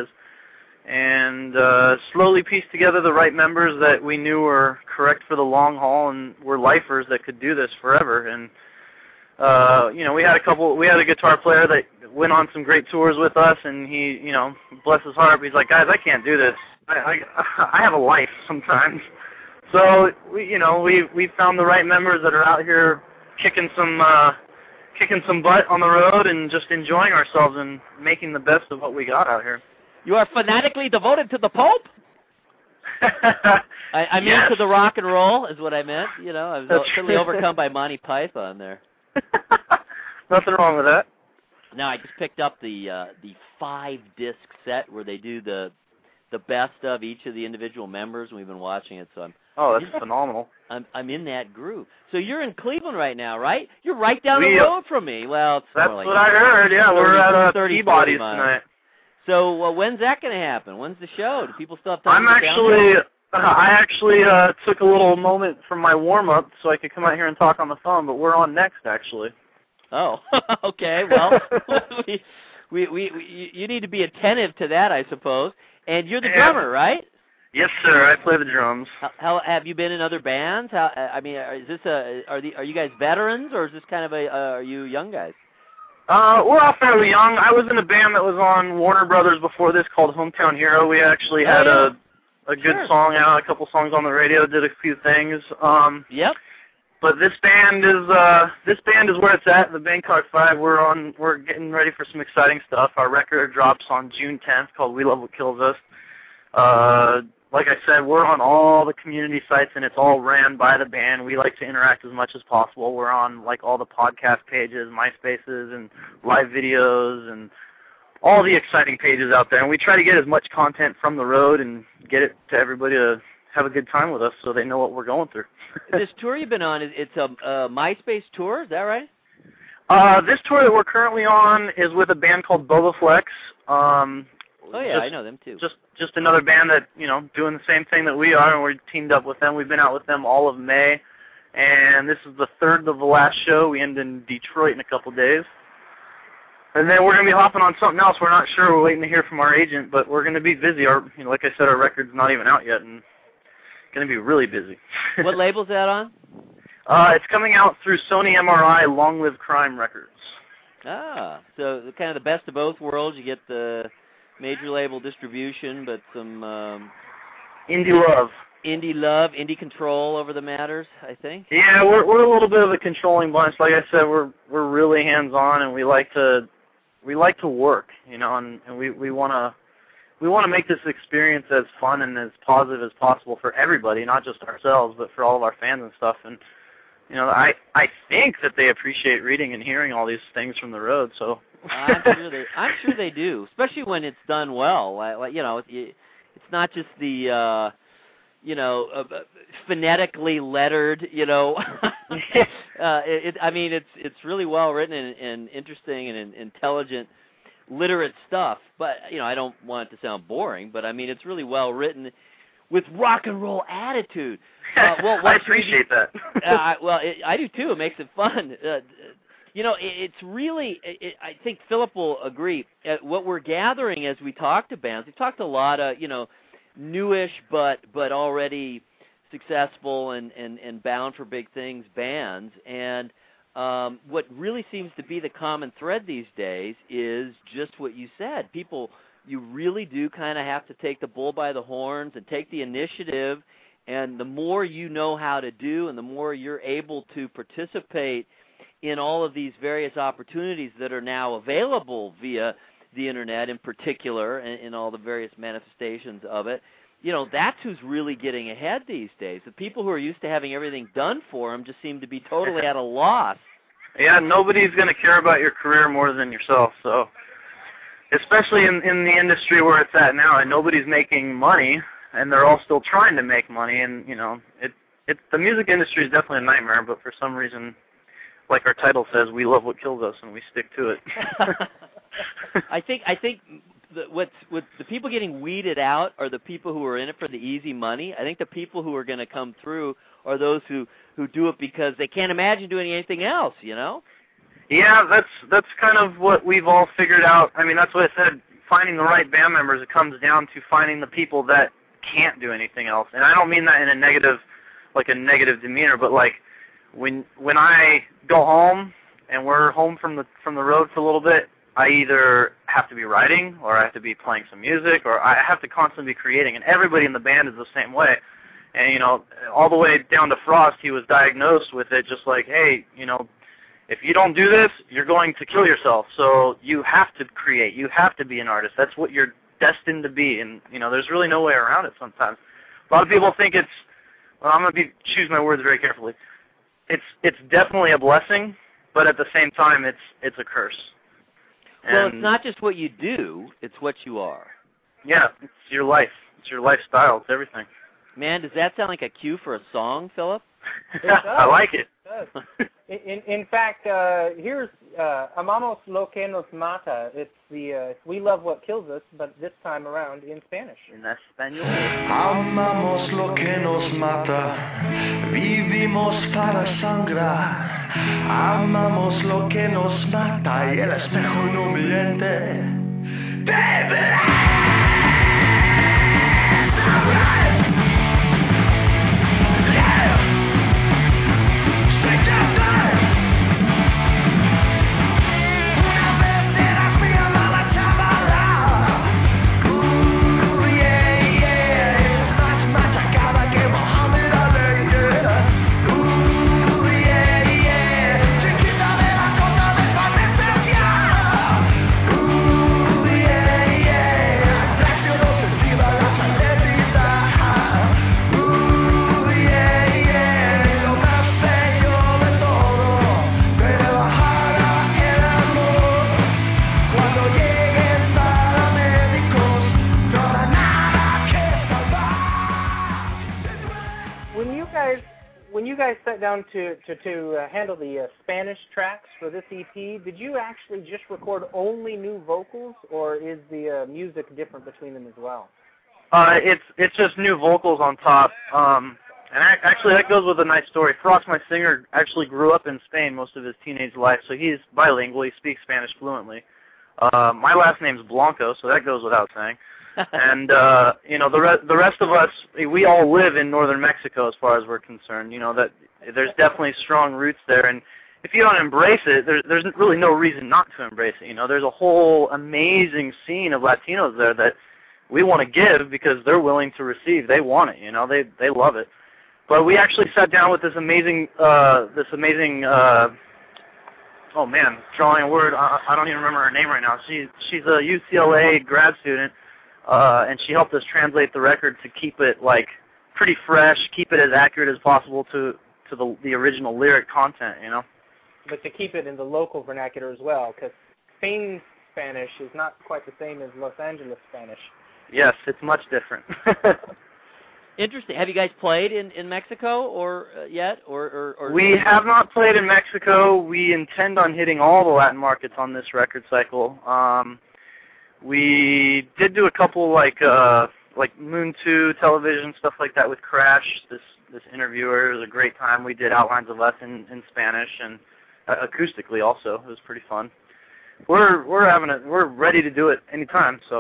And uh, slowly pieced together the right members that we knew were correct for the long haul and were lifers that could do this forever. And uh, you know, we had a couple. We had a guitar player that went on some great tours with us, and he, you know, bless his heart, he's like, guys, I can't do this. I I, I have a life sometimes. So we, you know, we we found the right members that are out here kicking some uh, kicking some butt on the road and just enjoying ourselves and making the best of what we got out here. You are fanatically devoted to the Pope? I, I mean yes. to the rock and roll is what I meant. You know, I was That's certainly true. overcome by Monty Python there. Nothing wrong with that. Now, I just picked up the uh, the five-disc set where they do the the best of each of the individual members, and we've been watching it, so I'm Oh, that's phenomenal. I'm I'm in that group. So you're in Cleveland right now, right? You're right down we, the road from me. Well, it's that's more like what I heard. Yeah, thirty, we're at uh, thirty, Peabody's miles. tonight. So uh, when's that going to happen? When's the show? Do people still have time? I'm to get actually, down uh, I actually uh, took a little moment from my warm up so I could come out here and talk on the phone. But we're on next, actually. Oh, okay. Well, we, we we we you need to be attentive to that, I suppose. And you're the Yeah. drummer, right? Yes, sir. I play the drums. How, how have you been in other bands? How I mean, is this a are the are you guys veterans or is this kind of a uh, are you young guys? Uh, we're all fairly young. I was in a band that was on Warner Brothers before this called Hometown Hero. We actually had oh, yeah. a a good Sure. song out, a couple songs on the radio, did a few things. Um, Yep. but this band is uh, this band is where it's at. The Bangkok Five. We're on. We're getting ready for some exciting stuff. Our record drops on June tenth, called "We Love What Kills Us." Uh, like I said, we're on all the community sites, and it's all ran by the band. We like to interact as much as possible. We're on like all the podcast pages, MySpaces, and live videos, and all the exciting pages out there. And we try to get as much content from the road and get it to everybody to have a good time with us, so they know what we're going through. This tour you've been on, is it's a, a MySpace tour, is that right? Uh, this tour that we're currently on is with a band called Boba Flex. Um, Oh yeah, just, I know them too. Just just another band that, you know, doing the same thing that we are, and we're teamed up with them. We've been out with them all of May, and this is the third of the last show. We end in Detroit in a couple days. And then we're going to be hopping on something else. We're not sure. We're waiting to hear from our agent, but we're going to be busy. Our, you know, like I said, our record's not even out yet, and going to be really busy. What label's that on? Uh, it's coming out through Sony M R I Long Live Crime Records. Ah, so kind of the best of both worlds. You get the major label distribution, but some um, Indie love. indie love, indie control over the matters, I think. Yeah, we're we're a little bit of a controlling bunch. Like I said, we're we're really hands on, and we like to we like to work, you know, and, and we we want to we want to make this experience as fun and as positive as possible for everybody, not just ourselves, but for all of our fans and stuff. And you know, I I think that they appreciate reading and hearing all these things from the road. So I'm sure they I'm sure they do, especially when it's done well. Like, like you know, it, it's not just the uh, you know uh, phonetically lettered. You know, uh, it, it, I mean, it's it's really well written and, and interesting and, and intelligent, literate stuff. But you know, I don't want it to sound boring, but I mean, it's really well written with rock and roll attitude. Uh, well, I appreciate that. uh, I, well, it, I do too. It makes it fun. Uh, you know, it, it's really. It, I think Philip will agree. Uh, what we're gathering as we talk to bands, we've talked to a lot of you know, newish but but already successful and and and bound for big things bands. And um, what really seems to be the common thread these days is just what you said. People, you really do kind of have to take the bull by the horns and take the initiative. And the more you know how to do and the more you're able to participate in all of these various opportunities that are now available via the Internet in particular and in all the various manifestations of it, you know, that's who's really getting ahead these days. The people who are used to having everything done for them just seem to be totally at a loss. Yeah, nobody's going to care about your career more than yourself. So, especially in, in the industry where it's at now, and nobody's making money, and they're all still trying to make money. And you know, it it the music industry is definitely a nightmare. But for some reason, like our title says, we love what kills us, and we stick to it. I think I think the, what's what the people getting weeded out are the people who are in it for the easy money. I think the people who are going to come through are those who, who do it because they can't imagine doing anything else. You know? Yeah, that's that's kind of what we've all figured out. I mean, that's what I said. Finding the right band members, it comes down to finding the people that can't do anything else. And I don't mean that in a negative, like a negative demeanor, but like when when I go home and we're home from the from the road for a little bit, I either have to be writing or I have to be playing some music or I have to constantly be creating. And everybody in the band is the same way. And, you know, all the way down to Frost, he was diagnosed with it just like, hey, you know, if you don't do this, you're going to kill yourself. So you have to create. You have to be an artist. That's what you're destined to be. And, you know, there's really no way around it sometimes. A lot of people think it's, well, I'm going to be choose my words very carefully. It's it's definitely a blessing, but at the same time, it's it's a curse. And well, it's not just what you do; it's what you are. Yeah, it's your life. It's your lifestyle. It's everything. Man, does that sound like a cue for a song, Philip? I like it. It does. In, in fact, uh, here's uh, Amamos lo que nos mata. It's the uh, We Love What Kills Us, but this time around in Spanish. In español. Amamos lo que nos mata, vivimos para sangrar. Amamos lo que nos mata y el espejo no miente. Baby! When you guys sat down to to, to uh, handle the uh, Spanish tracks for this E P, did you actually just record only new vocals, or is the uh, music different between them as well? Uh, it's it's just new vocals on top, um, and I, actually that goes with a nice story. Frost, my singer, actually grew up in Spain most of his teenage life, so he's bilingual. He speaks Spanish fluently. Uh, my last name's Blanco, so that goes without saying. And, uh, you know, the, re- the rest of us, we all live in northern Mexico as far as we're concerned. You know, that there's definitely strong roots there. And if you don't embrace it, there, there's really no reason not to embrace it. You know, there's a whole amazing scene of Latinos there that we want to give because they're willing to receive. They want it, you know, they they love it. But we actually sat down with this amazing, uh, this amazing, uh, oh man, drawing a word, I, I don't even remember her name right now. She, she's a U C L A grad student. Uh, and she helped us translate the record to keep it, like, pretty fresh, keep it as accurate as possible to, to the, the original lyric content, you know? But to keep it in the local vernacular as well, because Spain Spanish is not quite the same as Los Angeles Spanish. Yes, it's much different. Interesting. Have you guys played in, in Mexico or uh, yet? Or, or, or We have not played in Mexico. We intend on hitting all the Latin markets on this record cycle. Um... We did do a couple like uh, like Moon two television stuff like that with Crash. This this interviewer, it was a great time. We did Outlines of Us in, in Spanish and uh, acoustically also. It was pretty fun. We're we're having a we're ready to do it anytime. So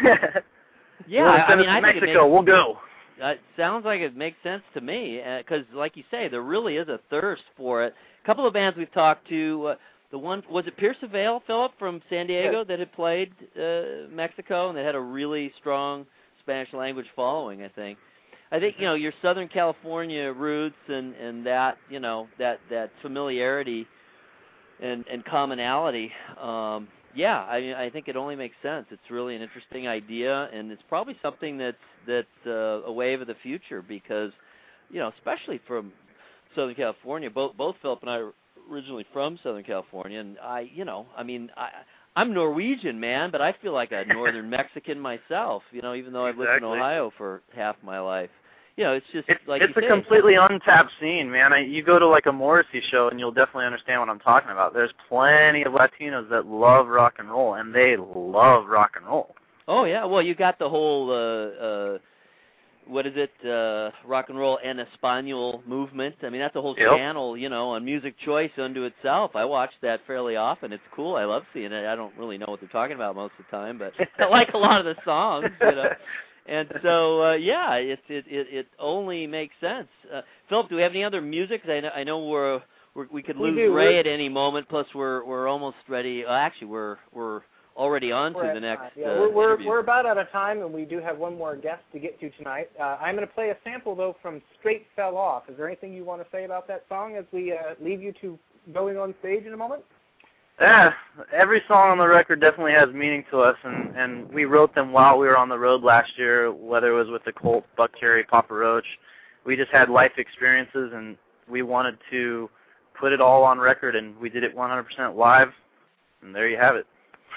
yeah, I I mean, I Mexico, think it makes, we'll go. Uh, it sounds like it makes sense to me because, uh, like you say, there really is a thirst for it. A couple of bands we've talked to. Uh, The one, was it Pierce Avail, Philip, from San Diego yes. that had played uh, Mexico and that had a really strong Spanish language following, I think. I think, you know, your Southern California roots and, and that, you know, that, that familiarity and, and commonality, um, yeah, I I think it only makes sense. It's really an interesting idea, and it's probably something that's, that's uh, a wave of the future because, you know, especially from Southern California, both, both Philip and I are originally from Southern California, and I, you know, I mean, I, I'm Norwegian, man, but I feel like a northern Mexican myself, you know, even though I've Exactly. lived in Ohio for half my life. You know, it's just It's, like it's you a say, completely untapped scene, man. I, you go to like a Morrissey show, and you'll definitely understand what I'm talking about. There's plenty of Latinos that love rock and roll, and they love rock and roll. Oh yeah, well, you got the whole. Uh, uh, What is it? Uh, rock and roll en español movement. I mean, that's a whole Yep. channel, you know, on Music Choice unto itself. I watch that fairly often. It's cool. I love seeing it. I don't really know what they're talking about most of the time, but I like a lot of the songs, you know. And so, uh, yeah, it, it it it only makes sense. Uh, Philip, do we have any other music? 'Cause I know, I know we're, we're we could We lose do. Ray We're, at any moment. Plus, we're we're almost ready. Uh, actually, we're we're already on we're to at the next time. Yeah, uh, we're, we're, interview. we're about out of time, and we do have one more guest to get to tonight. Uh, I'm going to play a sample, though, from Straight Fell Off. Is there anything you want to say about that song as we uh, leave you to going on stage in a moment? Yeah, every song on the record definitely has meaning to us, and, and we wrote them while we were on the road last year, whether it was with the Cult, Buckcherry, Papa Roach. We just had life experiences, and we wanted to put it all on record, and we did it one hundred percent live, and there you have it.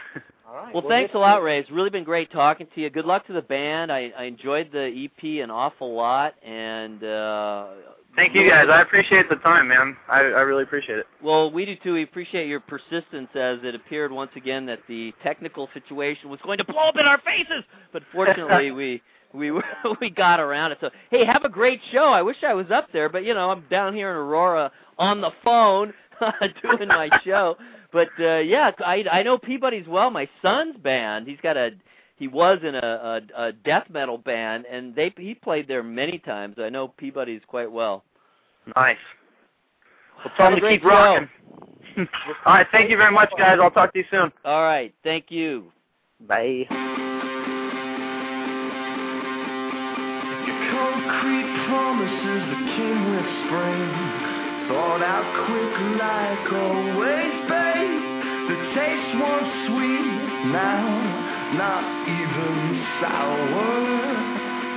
All right. Well, we'll thanks get a lot, to- Ray. It's really been great talking to you. Good luck to the band. I, I enjoyed the E P an awful lot, and uh, Thank you, guys. I appreciate the time, man. I, I really appreciate it. well, we do too. We appreciate your persistence, as it appeared once again that the technical situation was going to blow up in our faces, but fortunately we we we got around it. So, hey, have a great show. I wish I was up there, but you know I'm down here in Aurora on the phone doing my show. But uh, yeah, I I know Peabody's well. My son's band. He's got a he was in a, a, a death metal band, and they he played there many times. I know Peabody's quite well. Nice. Well, tell them to keep rocking. All right, thank you very much, guys. I'll talk to you soon. All right, thank you. Bye. Concrete promises that came with spring, thought out quick like always, babe. The taste once sweet, now not even sour.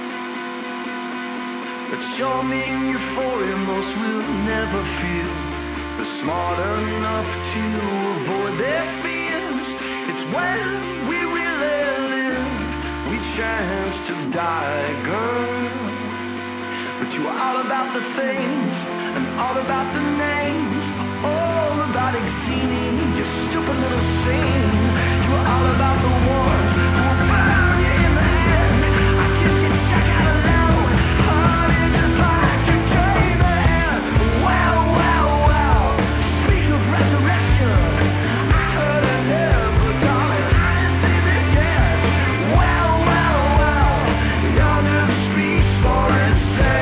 But charming euphoria most will never feel. They're smart enough to avoid their fears. It's when we really live, we chance to die, girl. But you are all about the things, and all about the names, all about exceeding your stupid little scene. You are all about the ones who will burn you in the hand. I kiss you, check out alone. Heart is just like you came in. Well, well, well. Speak of resurrection. I heard it here, but darling, I didn't see this yet. Well, well, well. Yonder speaks for itself.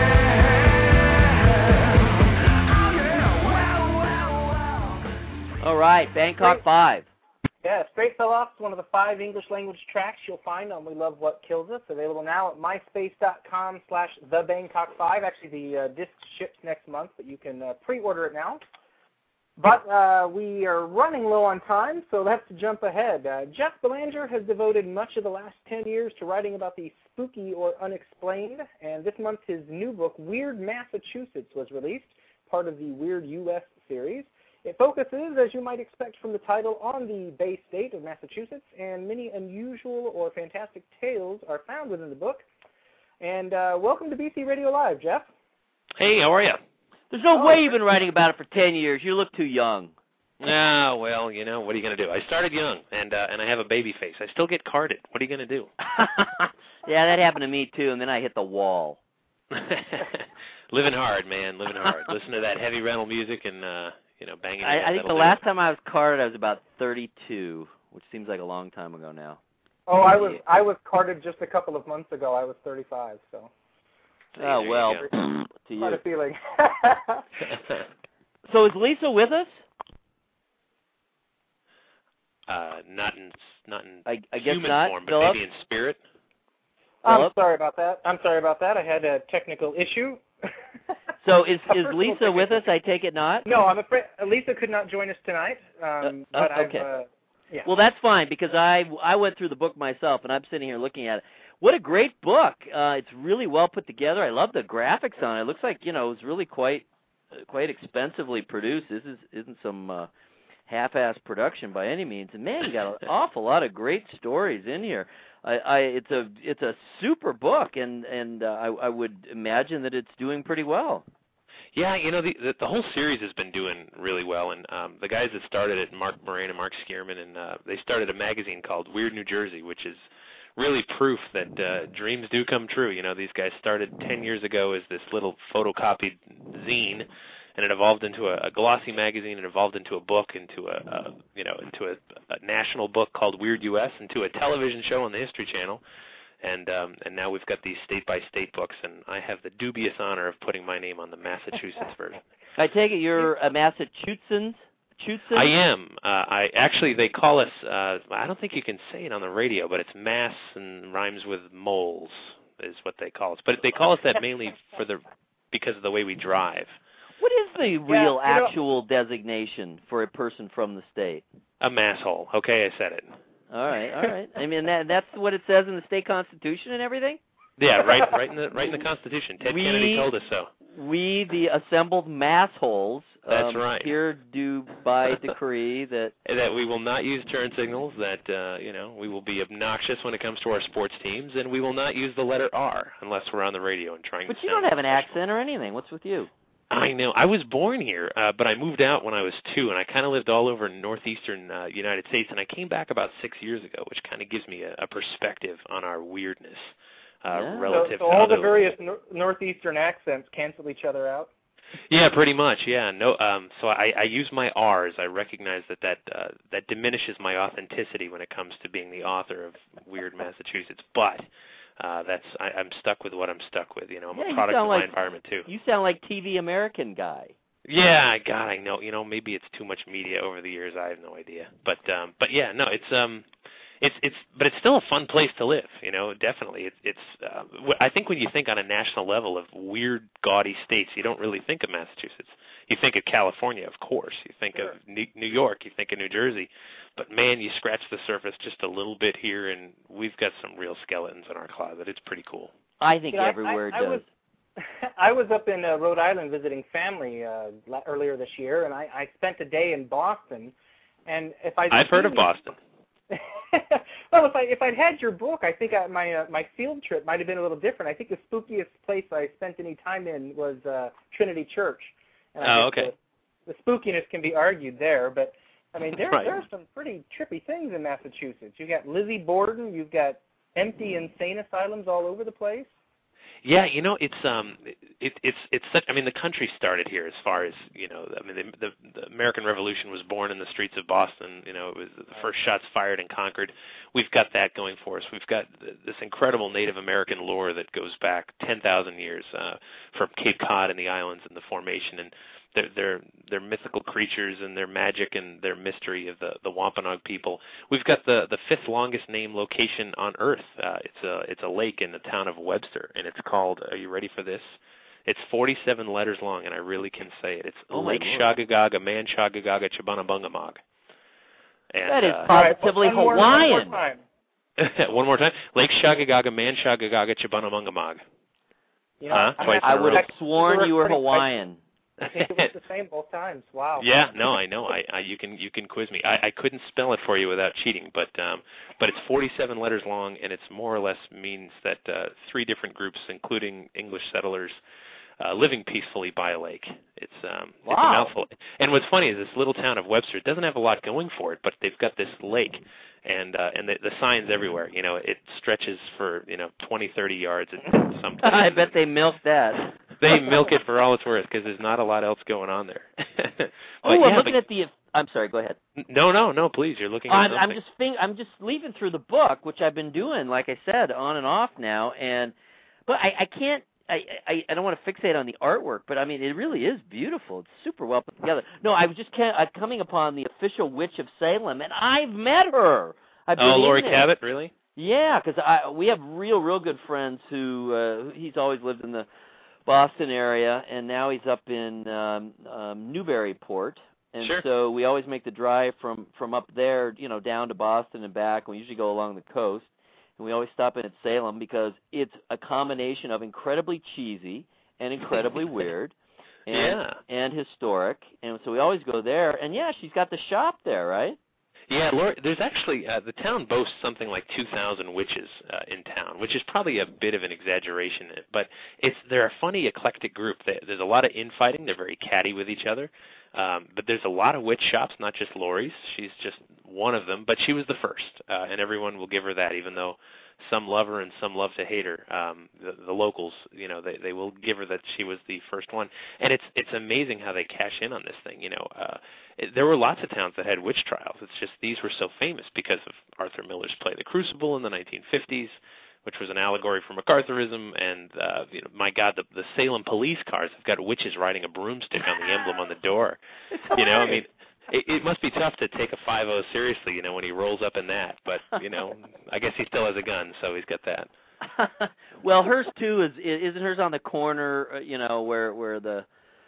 All right, Bangkok Five. Yeah, Straight Fell Off is one of the five English language tracks you'll find on We Love What Kills Us, available now at myspace.com slash the Bangkok Five. Actually, the uh, disc ships next month, but you can uh, pre-order it now. But uh, we are running low on time, so let's jump ahead. Uh, Jeff Belanger has devoted much of the last ten years to writing about the spooky or unexplained, and this month his new book, Weird Massachusetts, was released, part of the Weird U S series. It focuses, as you might expect from the title, on the Bay State of Massachusetts, and many unusual or fantastic tales are found within the book. And uh, welcome to B C Radio Live, Jeff. Hey, how are you? There's no Oh, way you've been writing about it for ten years. You look too young. Ah, well, you know, what are you going to do? I started young, and uh, and I have a baby face. I still get carded. What are you going to do? Yeah, that happened to me, too, and then I hit the wall. Living hard, man, living hard. Listen to that heavy rental music and, uh, you know, banging. I, it, I think the that'll do last it. time I was carded, I was about thirty-two, which seems like a long time ago now. Oh, I was I was carded just a couple of months ago. I was thirty-five, so Oh, you well, go. to quite you. a feeling. So is Lisa with us? Uh, not in not in I, I guess human not, form, but Philip? maybe in spirit. I'm Philip? sorry about that. I'm sorry about that. I had a technical issue. So is A is personal Lisa with technical- us? I take it not? No, I'm afraid Lisa could not join us tonight. Um, Uh, uh, but I've, okay. uh, yeah. Well, that's fine, because I, I went through the book myself, and I'm sitting here looking at it. What a great book. Uh, it's really well put together. I love the graphics on it. It looks like, you know, it was really quite quite expensively produced. This is, isn't some uh, half-ass production by any means. And, man, you got an awful lot of great stories in here. I, I it's a it's a super book, and, and uh, I, I would imagine that it's doing pretty well. Yeah, you know, the, the the whole series has been doing really well, and um, the guys that started it, Mark Moraine and Mark Skierman, and uh, they started a magazine called Weird New Jersey, which is really proof that uh, dreams do come true. You know, these guys started ten years ago as this little photocopied zine, and it evolved into a, a glossy magazine. It evolved into a book, into a, a you know, into a, a national book called Weird U S, into a television show on the History Channel. And um, and now we've got these state-by-state books, and I have the dubious honor of putting my name on the Massachusetts version. I take it you're a Massachusetts? I am. Uh, I actually, they call us, uh, I don't think you can say it on the radio, but it's Mass and rhymes with moles is what they call us. But they call us that mainly for the because of the way we drive. What is the real you know- actual designation for a person from the state? A masshole. Okay, I said it. All right, all right. I mean, that that's what it says in the state constitution and everything? Yeah, right, right in the right in the Constitution. Ted We- Kennedy told us so. we, the assembled massholes, That's um, right. here do by decree that that we will not use turn signals, that, uh, you know, we will be obnoxious when it comes to our sports teams, and we will not use the letter R unless we're on the radio and trying But to you sound don't have an professional. accent or anything. What's with you? I know. I was born here, uh, but I moved out when I was two, and I kind of lived all over northeastern uh, United States, and I came back about six years ago, which kind of gives me a, a perspective on our weirdness uh, Yeah. relative so, so to all other the various nor- northeastern accents cancel each other out? Yeah, pretty much. Yeah, no. Um, so I, I use my R's. I recognize that that uh, that diminishes my authenticity when it comes to being the author of Weird Massachusetts. But uh, that's I, I'm stuck with what I'm stuck with. You know, I'm Yeah, a you product sound of my like- environment too. You sound like T V American guy. Yeah, God, I know. You know, maybe it's too much media over the years. I have no idea. But um, but yeah, no, it's um. It's it's, but it's still a fun place to live. You know, definitely. It's it's. Uh, wh- I think when you think on a national level of weird, gaudy states, you don't really think of Massachusetts. You think of California, of course. You think Sure. of New New York. You think of New Jersey. But man, you scratch the surface just a little bit here, and we've got some real skeletons in our closet. It's pretty cool. I think You know, I- everywhere I, I does. was, I was up in uh, Rhode Island visiting family uh, la- earlier this year, and I, I spent a day in Boston. And if I'd I've heard of seen- Boston. well, if I if I'd had your book, I think I, my uh, my field trip might have been a little different. I think the spookiest place I spent any time in was uh, Trinity Church. And I Oh, guess okay. The, the spookiness can be argued there, but I mean there Right. there are some pretty trippy things in Massachusetts. You've got Lizzie Borden, you've got empty insane asylums all over the place. Yeah, you know, it's um, it, it's it's such. I mean, the country started here. As far as you know, I mean, the, the, the American Revolution was born in the streets of Boston. You know, it was the first shots fired in Concord. We've got that going for us. We've got th- this incredible Native American lore that goes back ten thousand years, uh, from Cape Cod and the islands and the formation, and their their their mythical creatures and their magic and their mystery of the the Wampanoag people. We've got the the fifth longest named location on Earth. Uh, it's a it's a lake in the town of Webster, and it's called. Are you ready for this? It's forty-seven letters long, and I really can say it. It's Oh, my Lake Lord. Shagagaga, Manshagagaga, Chibunabungamog. And, That is uh, All right, positively one more- Hawaiian. One more time. one more time. Lake Shagagaga, Manshagagaga, Chibunabungamog. You know, Huh? I'm Twice gonna I in a would row. have sworn you were pretty- Hawaiian. I think it was the same both times. Wow. Yeah, no, I know. I, I you can you can quiz me. I, I couldn't spell it for you without cheating, but um, but it's forty-seven letters long, and it's more or less means that uh, three different groups, including English settlers, uh, living peacefully by a lake. It's um, it's a Wow. mouthful. And what's funny is this little town of Webster doesn't have a lot going for it, but they've got this lake, and uh, and the, the signs everywhere. You know, it stretches for you know twenty, thirty yards at some places. I bet they milked that. They milk it for all it's worth because there's not a lot else going on there. But Oh, I'm yeah, looking but- at the. I'm sorry. Go ahead. No, no, no. Please, you're looking at I'm, something. I'm just think, I'm just leafing through the book, which I've been doing, like I said, on and off now, and but I, I can't. I, I I don't want to fixate on the artwork, but I mean it really is beautiful. It's super well put together. No, I was just ca- uh, coming upon the official Witch of Salem, and I've met her. I've been Oh, in Lori there. Cabot, really? Yeah, because I we have real real good friends who uh, he's always lived in the Boston area, and now he's up in um, um, Newburyport. And Sure. so we always make the drive from, from up there, you know, down to Boston and back. We usually go along the coast, and we always stop in at Salem because it's a combination of incredibly cheesy and incredibly weird, and Yeah. and historic. And so we always go there. And yeah, she's got the shop there, right? Yeah, Lori, there's actually, uh, the town boasts something like two thousand witches uh, in town, which is probably a bit of an exaggeration, but it's they're a funny, eclectic group. They, there's a lot of infighting. They're very catty with each other. Um, but there's a lot of witch shops, not just Lori's. She's just one of them, but she was the first, uh, and everyone will give her that, even though some love her and some love to hate her. Um, the, the locals, you know, they, they will give her that she was the first one. And it's it's amazing how they cash in on this thing. You know, uh, it, there were lots of towns that had witch trials. It's just these were so famous because of Arthur Miller's play The Crucible in the nineteen fifties, which was an allegory for MacArthurism. And, uh, you know, my God, the, the Salem police cars have got witches riding a broomstick on the emblem on the door. You know, I mean, it, it must be tough to take a five oh seriously, you know, when he rolls up in that. But, you know, I guess he still has a gun, so he's got that. Well, hers too is isn't hers on the corner, uh, you know, where where the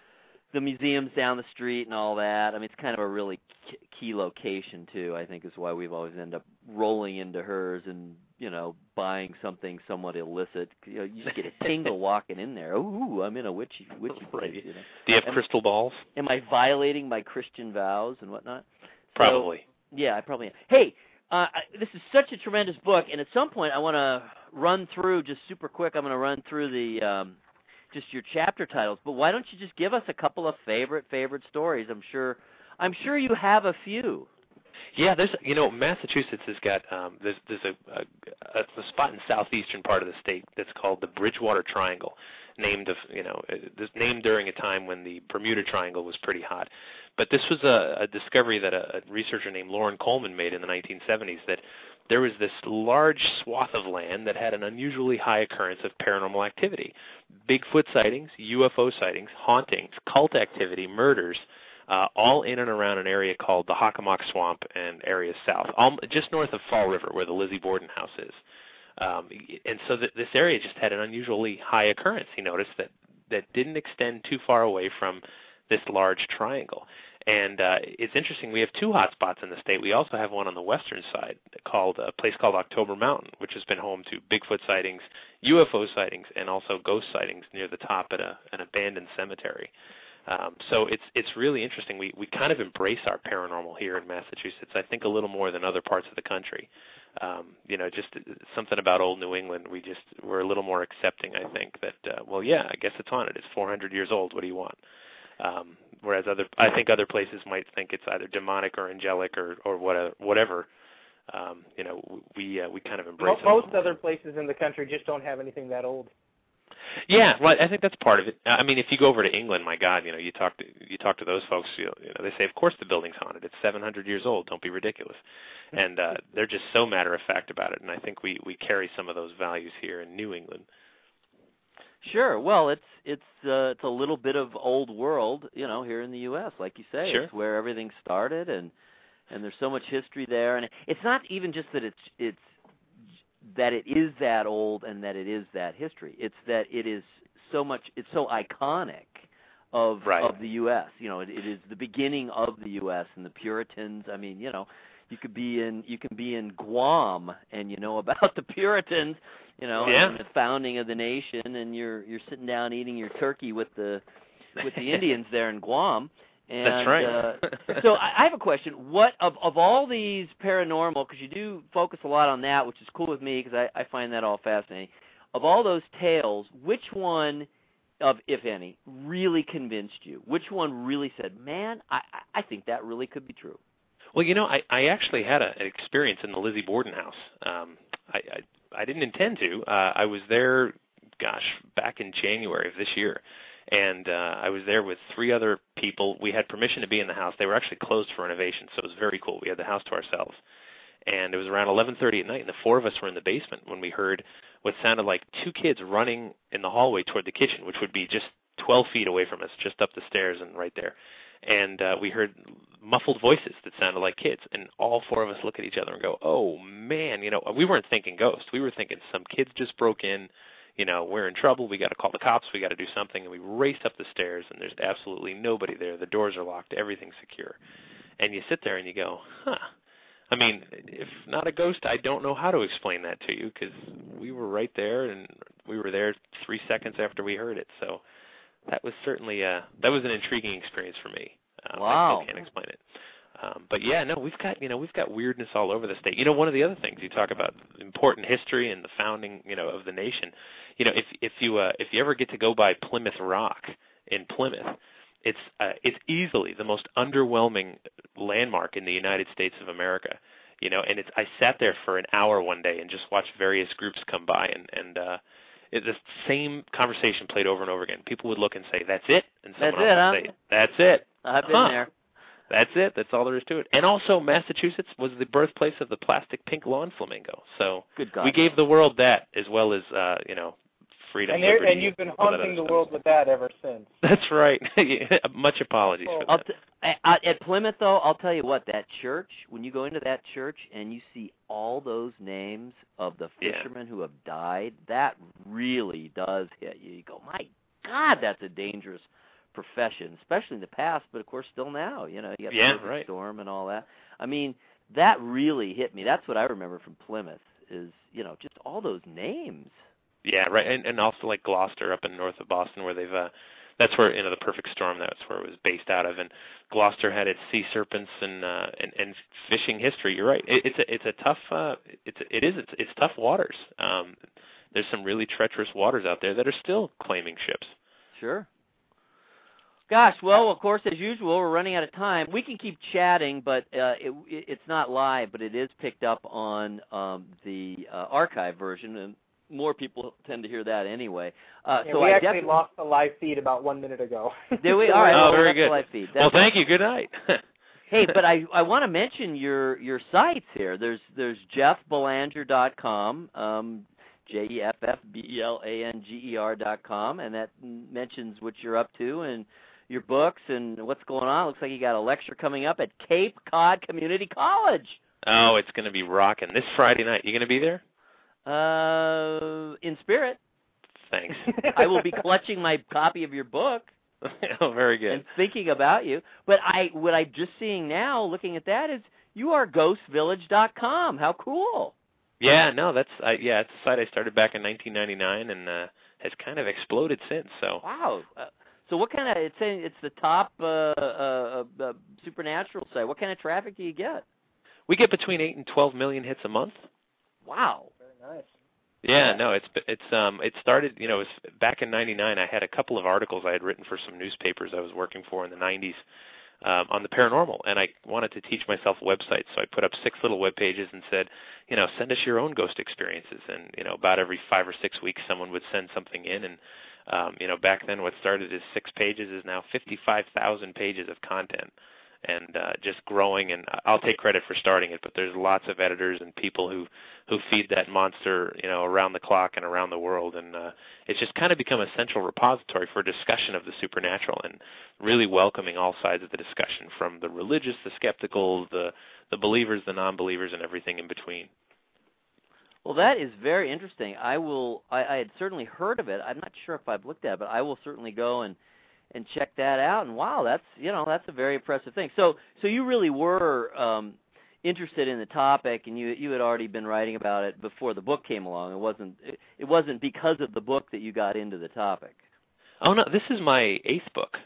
the museum's down the street and all that. I mean, it's kind of a really key location too. I think is why we've always ended up rolling into hers and you know buying something somewhat illicit. You know, you just get a tingle walking in there. Ooh, I'm in a witchy witchy place. You know? Do you have am, crystal balls? Am I violating my Christian vows and whatnot? Probably. So, yeah, I probably am. Hey, uh, I, this is such a tremendous book, and at some point I want to run through just super quick. I'm going to run through the. Um, just your chapter titles, but why don't you just give us a couple of favorite favorite stories? I'm sure, I'm sure you have a few. Yeah, there's you know Massachusetts has got um, there's there's a, a a spot in southeastern part of the state that's called the Bridgewater Triangle, named of you know this named during a time when the Bermuda Triangle was pretty hot. But this was a, a discovery that a, a researcher named Lauren Coleman made in the nineteen seventies that there was this large swath of land that had an unusually high occurrence of paranormal activity. Bigfoot sightings, U F O sightings, hauntings, cult activity, murders, uh, all in and around an area called the Hockomock Swamp and area south, all, just north of Fall River where the Lizzie Borden house is. Um, and so th- this area just had an unusually high occurrence, he noticed, that, that didn't extend too far away from this large triangle. And uh, it's interesting, we have two hot spots in the state. We also have one on the western side called a place called October Mountain, which has been home to Bigfoot sightings, U F O sightings, and also ghost sightings near the top at a, an abandoned cemetery. Um, so it's it's really interesting. We, we kind of embrace our paranormal here in Massachusetts, I think a little more than other parts of the country. Um, you know, just something about old New England, we just, we're a little more accepting, I think, that, uh, well, yeah, I guess it's haunted. It's four hundred years old. What do you want? Um, whereas other, I think other places might think it's either demonic or angelic or or whatever. whatever. Um, you know, we uh, we kind of embrace most it. Most other places in the country just don't have anything that old. Yeah, well, I think that's part of it. I mean, if you go over to England, my God, you know, you talk to you talk to those folks, you know, you know they say, of course the building's haunted. It's seven hundred years old. Don't be ridiculous. And uh, they're just so matter of fact about it. And I think we we carry some of those values here in New England. Sure. Well, it's it's uh, it's a little bit of old world, you know, here in the U S Like you say, Sure. It's where everything started, and and there's so much history there. And it's not even just that it's it's that it is that old and that it is that history. It's that it is so much. It's so iconic of right. of the U S You know, it, it is the beginning of the U S and the Puritans. I mean, you know, you could be in you can be in Guam and you know about the Puritans. You know, yeah. and the founding of the nation, and you're you're sitting down eating your turkey with the with the Indians there in Guam. And, That's right. uh, so I, I have a question. What of of all these paranormal? Because you do focus a lot on that, which is cool with me because I, I find that all fascinating. Of all those tales, which one, of if any, really convinced you? Which one really said, "Man, I I think that really could be true"? Well, you know, I I actually had a, an experience in the Lizzie Borden house. Um, I. I I didn't intend to. Uh, I was there, gosh, back in January of this year, and uh, I was there with three other people. We had permission to be in the house. They were actually closed for renovation, so it was very cool. We had the house to ourselves, and it was around eleven thirty at night, and the four of us were in the basement when we heard what sounded like two kids running in the hallway toward the kitchen, which would be just twelve feet away from us, just up the stairs and right there. And uh, we heard muffled voices that sounded like kids, and all four of us look at each other and go, oh, man, you know, we weren't thinking ghost. We were thinking some kids just broke in, you know, we're in trouble, we got to call the cops, we got to do something, and we raced up the stairs, and there's absolutely nobody there. The doors are locked, everything's secure. And you sit there and you go, huh. I mean, if not a ghost, I don't know how to explain that to you, because we were right there, and we were there three seconds after we heard it, so... That was certainly uh that was an intriguing experience for me. Um, wow. I still can't explain it. Um, but yeah, no, we've got you know we've got weirdness all over the state. You know, one of the other things you talk about important history and the founding you know of the nation. You know, if if you uh, if you ever get to go by Plymouth Rock in Plymouth, it's uh, it's easily the most underwhelming landmark in the United States of America. You know, and it's I sat there for an hour one day and just watched various groups come by and and. uh It, the same conversation played over and over again. People would look and say, that's it. And someone that's else it, would huh? say, that's it. I've been huh. there. That's it. That's all there is to it. And also, Massachusetts was the birthplace of the plastic pink lawn flamingo. So Good God. we gave the world that as well as, uh, you know, freedom, and, there, liberty, and you've been all that haunting the other world stuff. with that ever since. That's right. Much apologies Oh. for I'll that. t- at, at Plymouth, though, I'll tell you what, that church, when you go into that church and you see all those names of the fishermen yeah. who have died, that really does hit you. You go, my God, that's a dangerous profession, especially in the past, but of course still now. You know, you got Yeah, Perfect right. Storm and all that. I mean, that really hit me. That's what I remember from Plymouth is, you know, just all those names. Yeah, right, and and also like Gloucester up in north of Boston, where they've uh, that's where you know the Perfect Storm. That's where it was based out of, and Gloucester had its sea serpents and uh, and, and fishing history. You're right. It, it's a it's a tough uh, it's it is it's, it's tough waters. Um, there's some really treacherous waters out there that are still claiming ships. Sure. Gosh, well, of course, as usual, we're running out of time. We can keep chatting, but uh, it, it's not live, but it is picked up on um, the uh, archive version, and more people tend to hear that anyway. Uh, Yeah, so we I actually definitely lost the live feed about one minute ago. Did we? All right. Oh, well, very that's good. the live feed. Well, That's thank you. Good night. Hey, but I, I want to mention your your sites here. There's there's jeff belanger dot com, um, J E F F B E L A N G E R dot com, and that mentions what you're up to and your books and what's going on. Looks like you got a lecture coming up at Cape Cod Community College. Oh, it's going to be rocking this Friday night. You going to be there? Uh, in spirit. Thanks. I will be clutching my copy of your book. Oh, very good. And thinking about you. But I, what I'm just seeing now, looking at that, is you are ghost village dot com. How cool. Yeah, no, that's I, yeah, it's a site I started back in nineteen ninety-nine and uh, has kind of exploded since. So wow. Uh, so what kind of? It's saying it's the top uh, uh, uh, supernatural site. What kind of traffic do you get? We get between eight and twelve million hits a month. Wow. Very nice. Yeah, no, it's it's um it started, you know, it was back in ninety-nine. I had a couple of articles I had written for some newspapers I was working for in the nineties um, on the paranormal, and I wanted to teach myself websites, so I put up six little web pages and said, you know, send us your own ghost experiences, and you know, about every five or six weeks, someone would send something in, and um, you know, back then what started as six pages is now fifty-five thousand pages of content. And uh, just growing, and I'll take credit for starting it, but there's lots of editors and people who, who feed that monster, you know, around the clock and around the world, and uh, it's just kind of become a central repository for discussion of the supernatural and really welcoming all sides of the discussion, from the religious, the skeptical, the the believers, the non-believers, and everything in between. Well, that is very interesting. I will. I, I had certainly heard of it. I'm not sure if I've looked at it, but I will certainly go and. and check that out. And wow, that's, you know, that's a very impressive thing. So, so you really were um, interested in the topic, and you you had already been writing about it before the book came along. It wasn't it, it wasn't because of the book that you got into the topic. Oh no, this is my eighth book.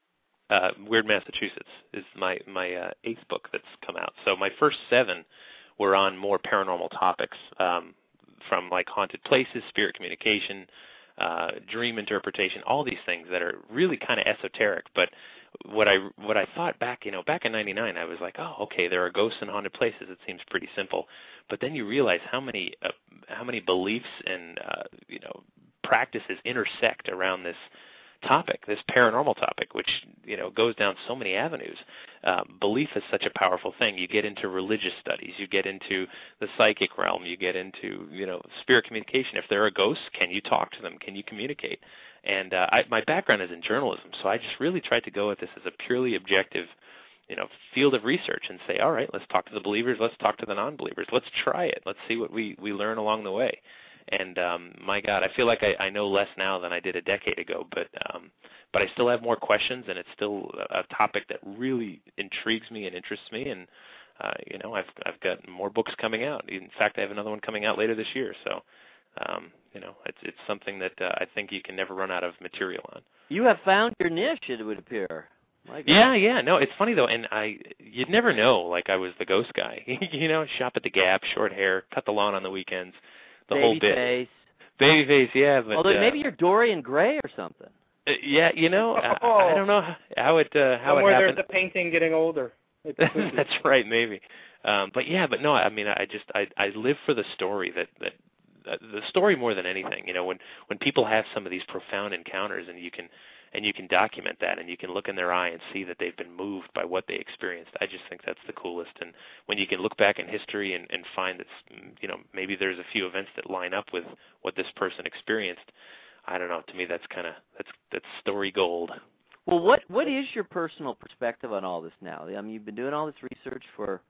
Uh, Weird Massachusetts is my my uh, eighth book that's come out. So my first seven were on more paranormal topics, um, from like haunted places, spirit communication, Uh, dream interpretation, all these things that are really kind of esoteric. But what I what I thought back, you know, back in ninety-nine, I was like, oh, okay, there are ghosts and haunted places. It seems pretty simple. But then you realize how many uh, how many beliefs and uh, you know practices intersect around this topic, this paranormal topic, which you know goes down so many avenues. Uh, belief is such a powerful thing. You get into religious studies, you get into the psychic realm, you get into you know spirit communication. If there are ghosts, can you talk to them? Can you communicate? And uh, I, my background is in journalism, so I just really tried to go at this as a purely objective, you know, field of research and say, all right, let's talk to the believers, let's talk to the non-believers, let's try it, let's see what we we learn along the way. And um, my God, I feel like I, I know less now than I did a decade ago, but um, but I still have more questions, and it's still a, a topic that really intrigues me and interests me. And uh, you know, I've I've got more books coming out. In fact, I have another one coming out later this year. So um, you know, it's it's something that uh, I think you can never run out of material on. You have found your niche, it would appear. My God. Yeah, yeah. No, it's funny though, and I you'd never know. Like I was the ghost guy, you know, shop at the Gap, short hair, cut the lawn on the weekends. The Baby whole bit. face. Baby face, yeah. But, Although uh, maybe you're Dorian Gray or something. Uh, yeah, you know, I, Oh. I don't know how, how it uh, how Somewhere it there's happened. a painting getting older. It's That's right, maybe. Um, but yeah, but no, I mean, I just I I live for the story that that uh, the story more than anything. You know, when when people have some of these profound encounters, and you can and you can document that, and you can look in their eye and see that they've been moved by what they experienced. I just think that's the coolest. And when you can look back in history and, and find that, you know, maybe there's a few events that line up with what this person experienced, I don't know. To me, that's kind of that's that's story gold. Well, what what is your personal perspective on all this now? I mean, you've been doing all this research for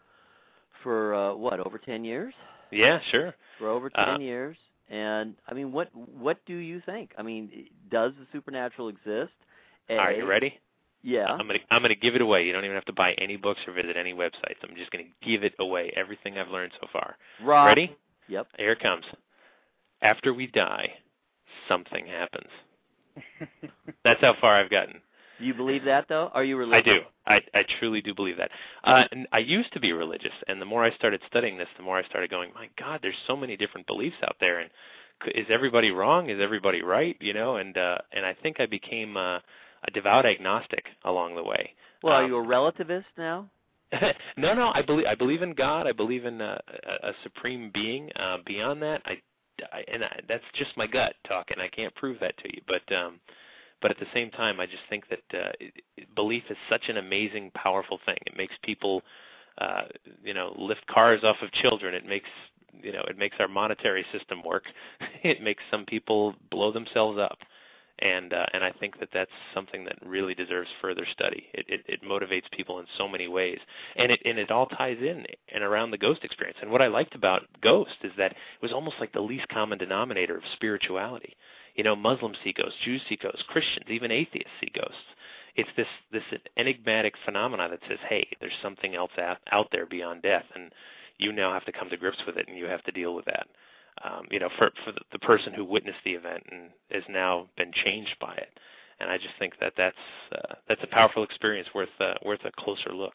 for uh, what, over ten years? Yeah, sure. For over ten Uh, years. And I mean, what what do you think? I mean, does the supernatural exist? A. All right, you ready? Yeah. I'm gonna I'm gonna give it away. You don't even have to buy any books or visit any websites. I'm just gonna give it away. Everything I've learned so far. Rock. Ready? Yep. Here it comes. After we die, something happens. That's how far I've gotten. Do you believe that, though? Are you religious? I do. I, I truly do believe that. Uh, and I used to be religious, and the more I started studying this, the more I started going, my God, there's so many different beliefs out there, and is everybody wrong? Is everybody right? You know, and uh, and I think I became uh, a devout agnostic along the way. Well, um, are you a relativist now? no, no. I believe I believe in God. I believe in uh, a, a supreme being. Uh, beyond that, I, I and I, that's just my gut talking. I can't prove that to you, but. Um, But at the same time, I just think that uh, belief is such an amazing, powerful thing. It makes people, uh, you know, lift cars off of children. It makes, you know, it makes our monetary system work. It makes some people blow themselves up, and uh, and I think that that's something that really deserves further study. It, it it motivates people in so many ways, and it and it all ties in and around the ghost experience. And what I liked about Ghost is that it was almost like the least common denominator of spirituality. You know, Muslims see ghosts, Jews see ghosts, Christians, even atheists see ghosts. It's this this enigmatic phenomena that says, hey, there's something else out, out there beyond death, and you now have to come to grips with it, and you have to deal with that. Um, you know, for for the, the person who witnessed the event and has now been changed by it, and I just think that that's uh, that's a powerful experience worth uh, worth a closer look.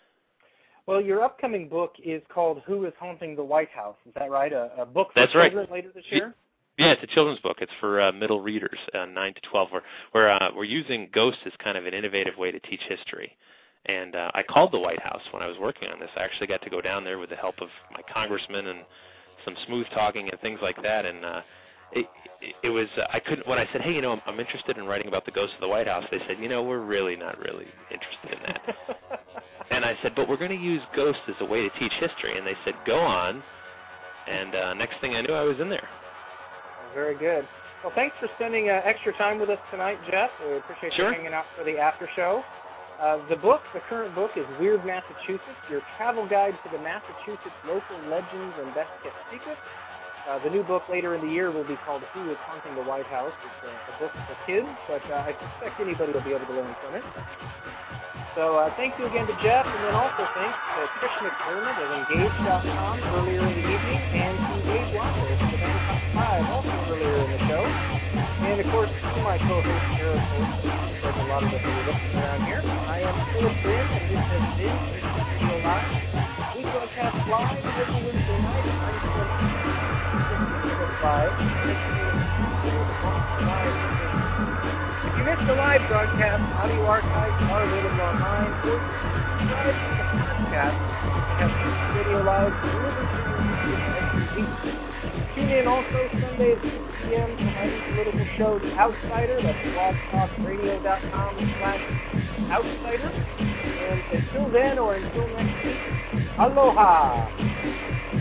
Well, your upcoming book is called "Who Is Haunting the White House?" Is that right? A, a book for that's children right. later this year. Yeah, it's a children's book. It's for uh, middle readers, uh, nine to twelve. We're we're, uh, we're using ghosts as kind of an innovative way to teach history. And uh, I called the White House when I was working on this. I actually got to go down there with the help of my congressman and some smooth talking and things like that. And uh, it, it, it was uh, I couldn't when I said, hey, you know, I'm, I'm interested in writing about the ghosts of the White House. They said, you know, we're really not really interested in that. And I said, but we're going to use ghosts as a way to teach history. And they said, go on. And uh, next thing I knew, I was in there. Very good. Well, thanks for spending uh, extra time with us tonight, Jeff. We appreciate sure. you hanging out for the after show. Uh, the book, the current book, is Weird Massachusetts, your travel guide to the Massachusetts local legends and best-kept secrets. Uh, the new book later in the year will be called Who Is Haunting the White House. It's a, a book for kids, but uh, I suspect anybody will be able to learn from it. So uh, thank you again to Jeff, and then also thanks to Trish McDermott of Engage dot com earlier in the evening, and to Wade Walker of the Bangkok Five also earlier in the show. And of course, to my co-host here, of course, there's a lot of us who are listening around here. I am Philip Grinn, and this has been Radio Live. We broadcast live every Wednesday night at nine p.m. five. If you missed the live broadcast, audio archives are available online, or subscribe to the podcast and have Radio Live delivered to you every week. Tune in also Sunday at six p.m. to my political show, The Outsider. That's blog talk radio dot com slash outsider. And until then, or until next week, aloha!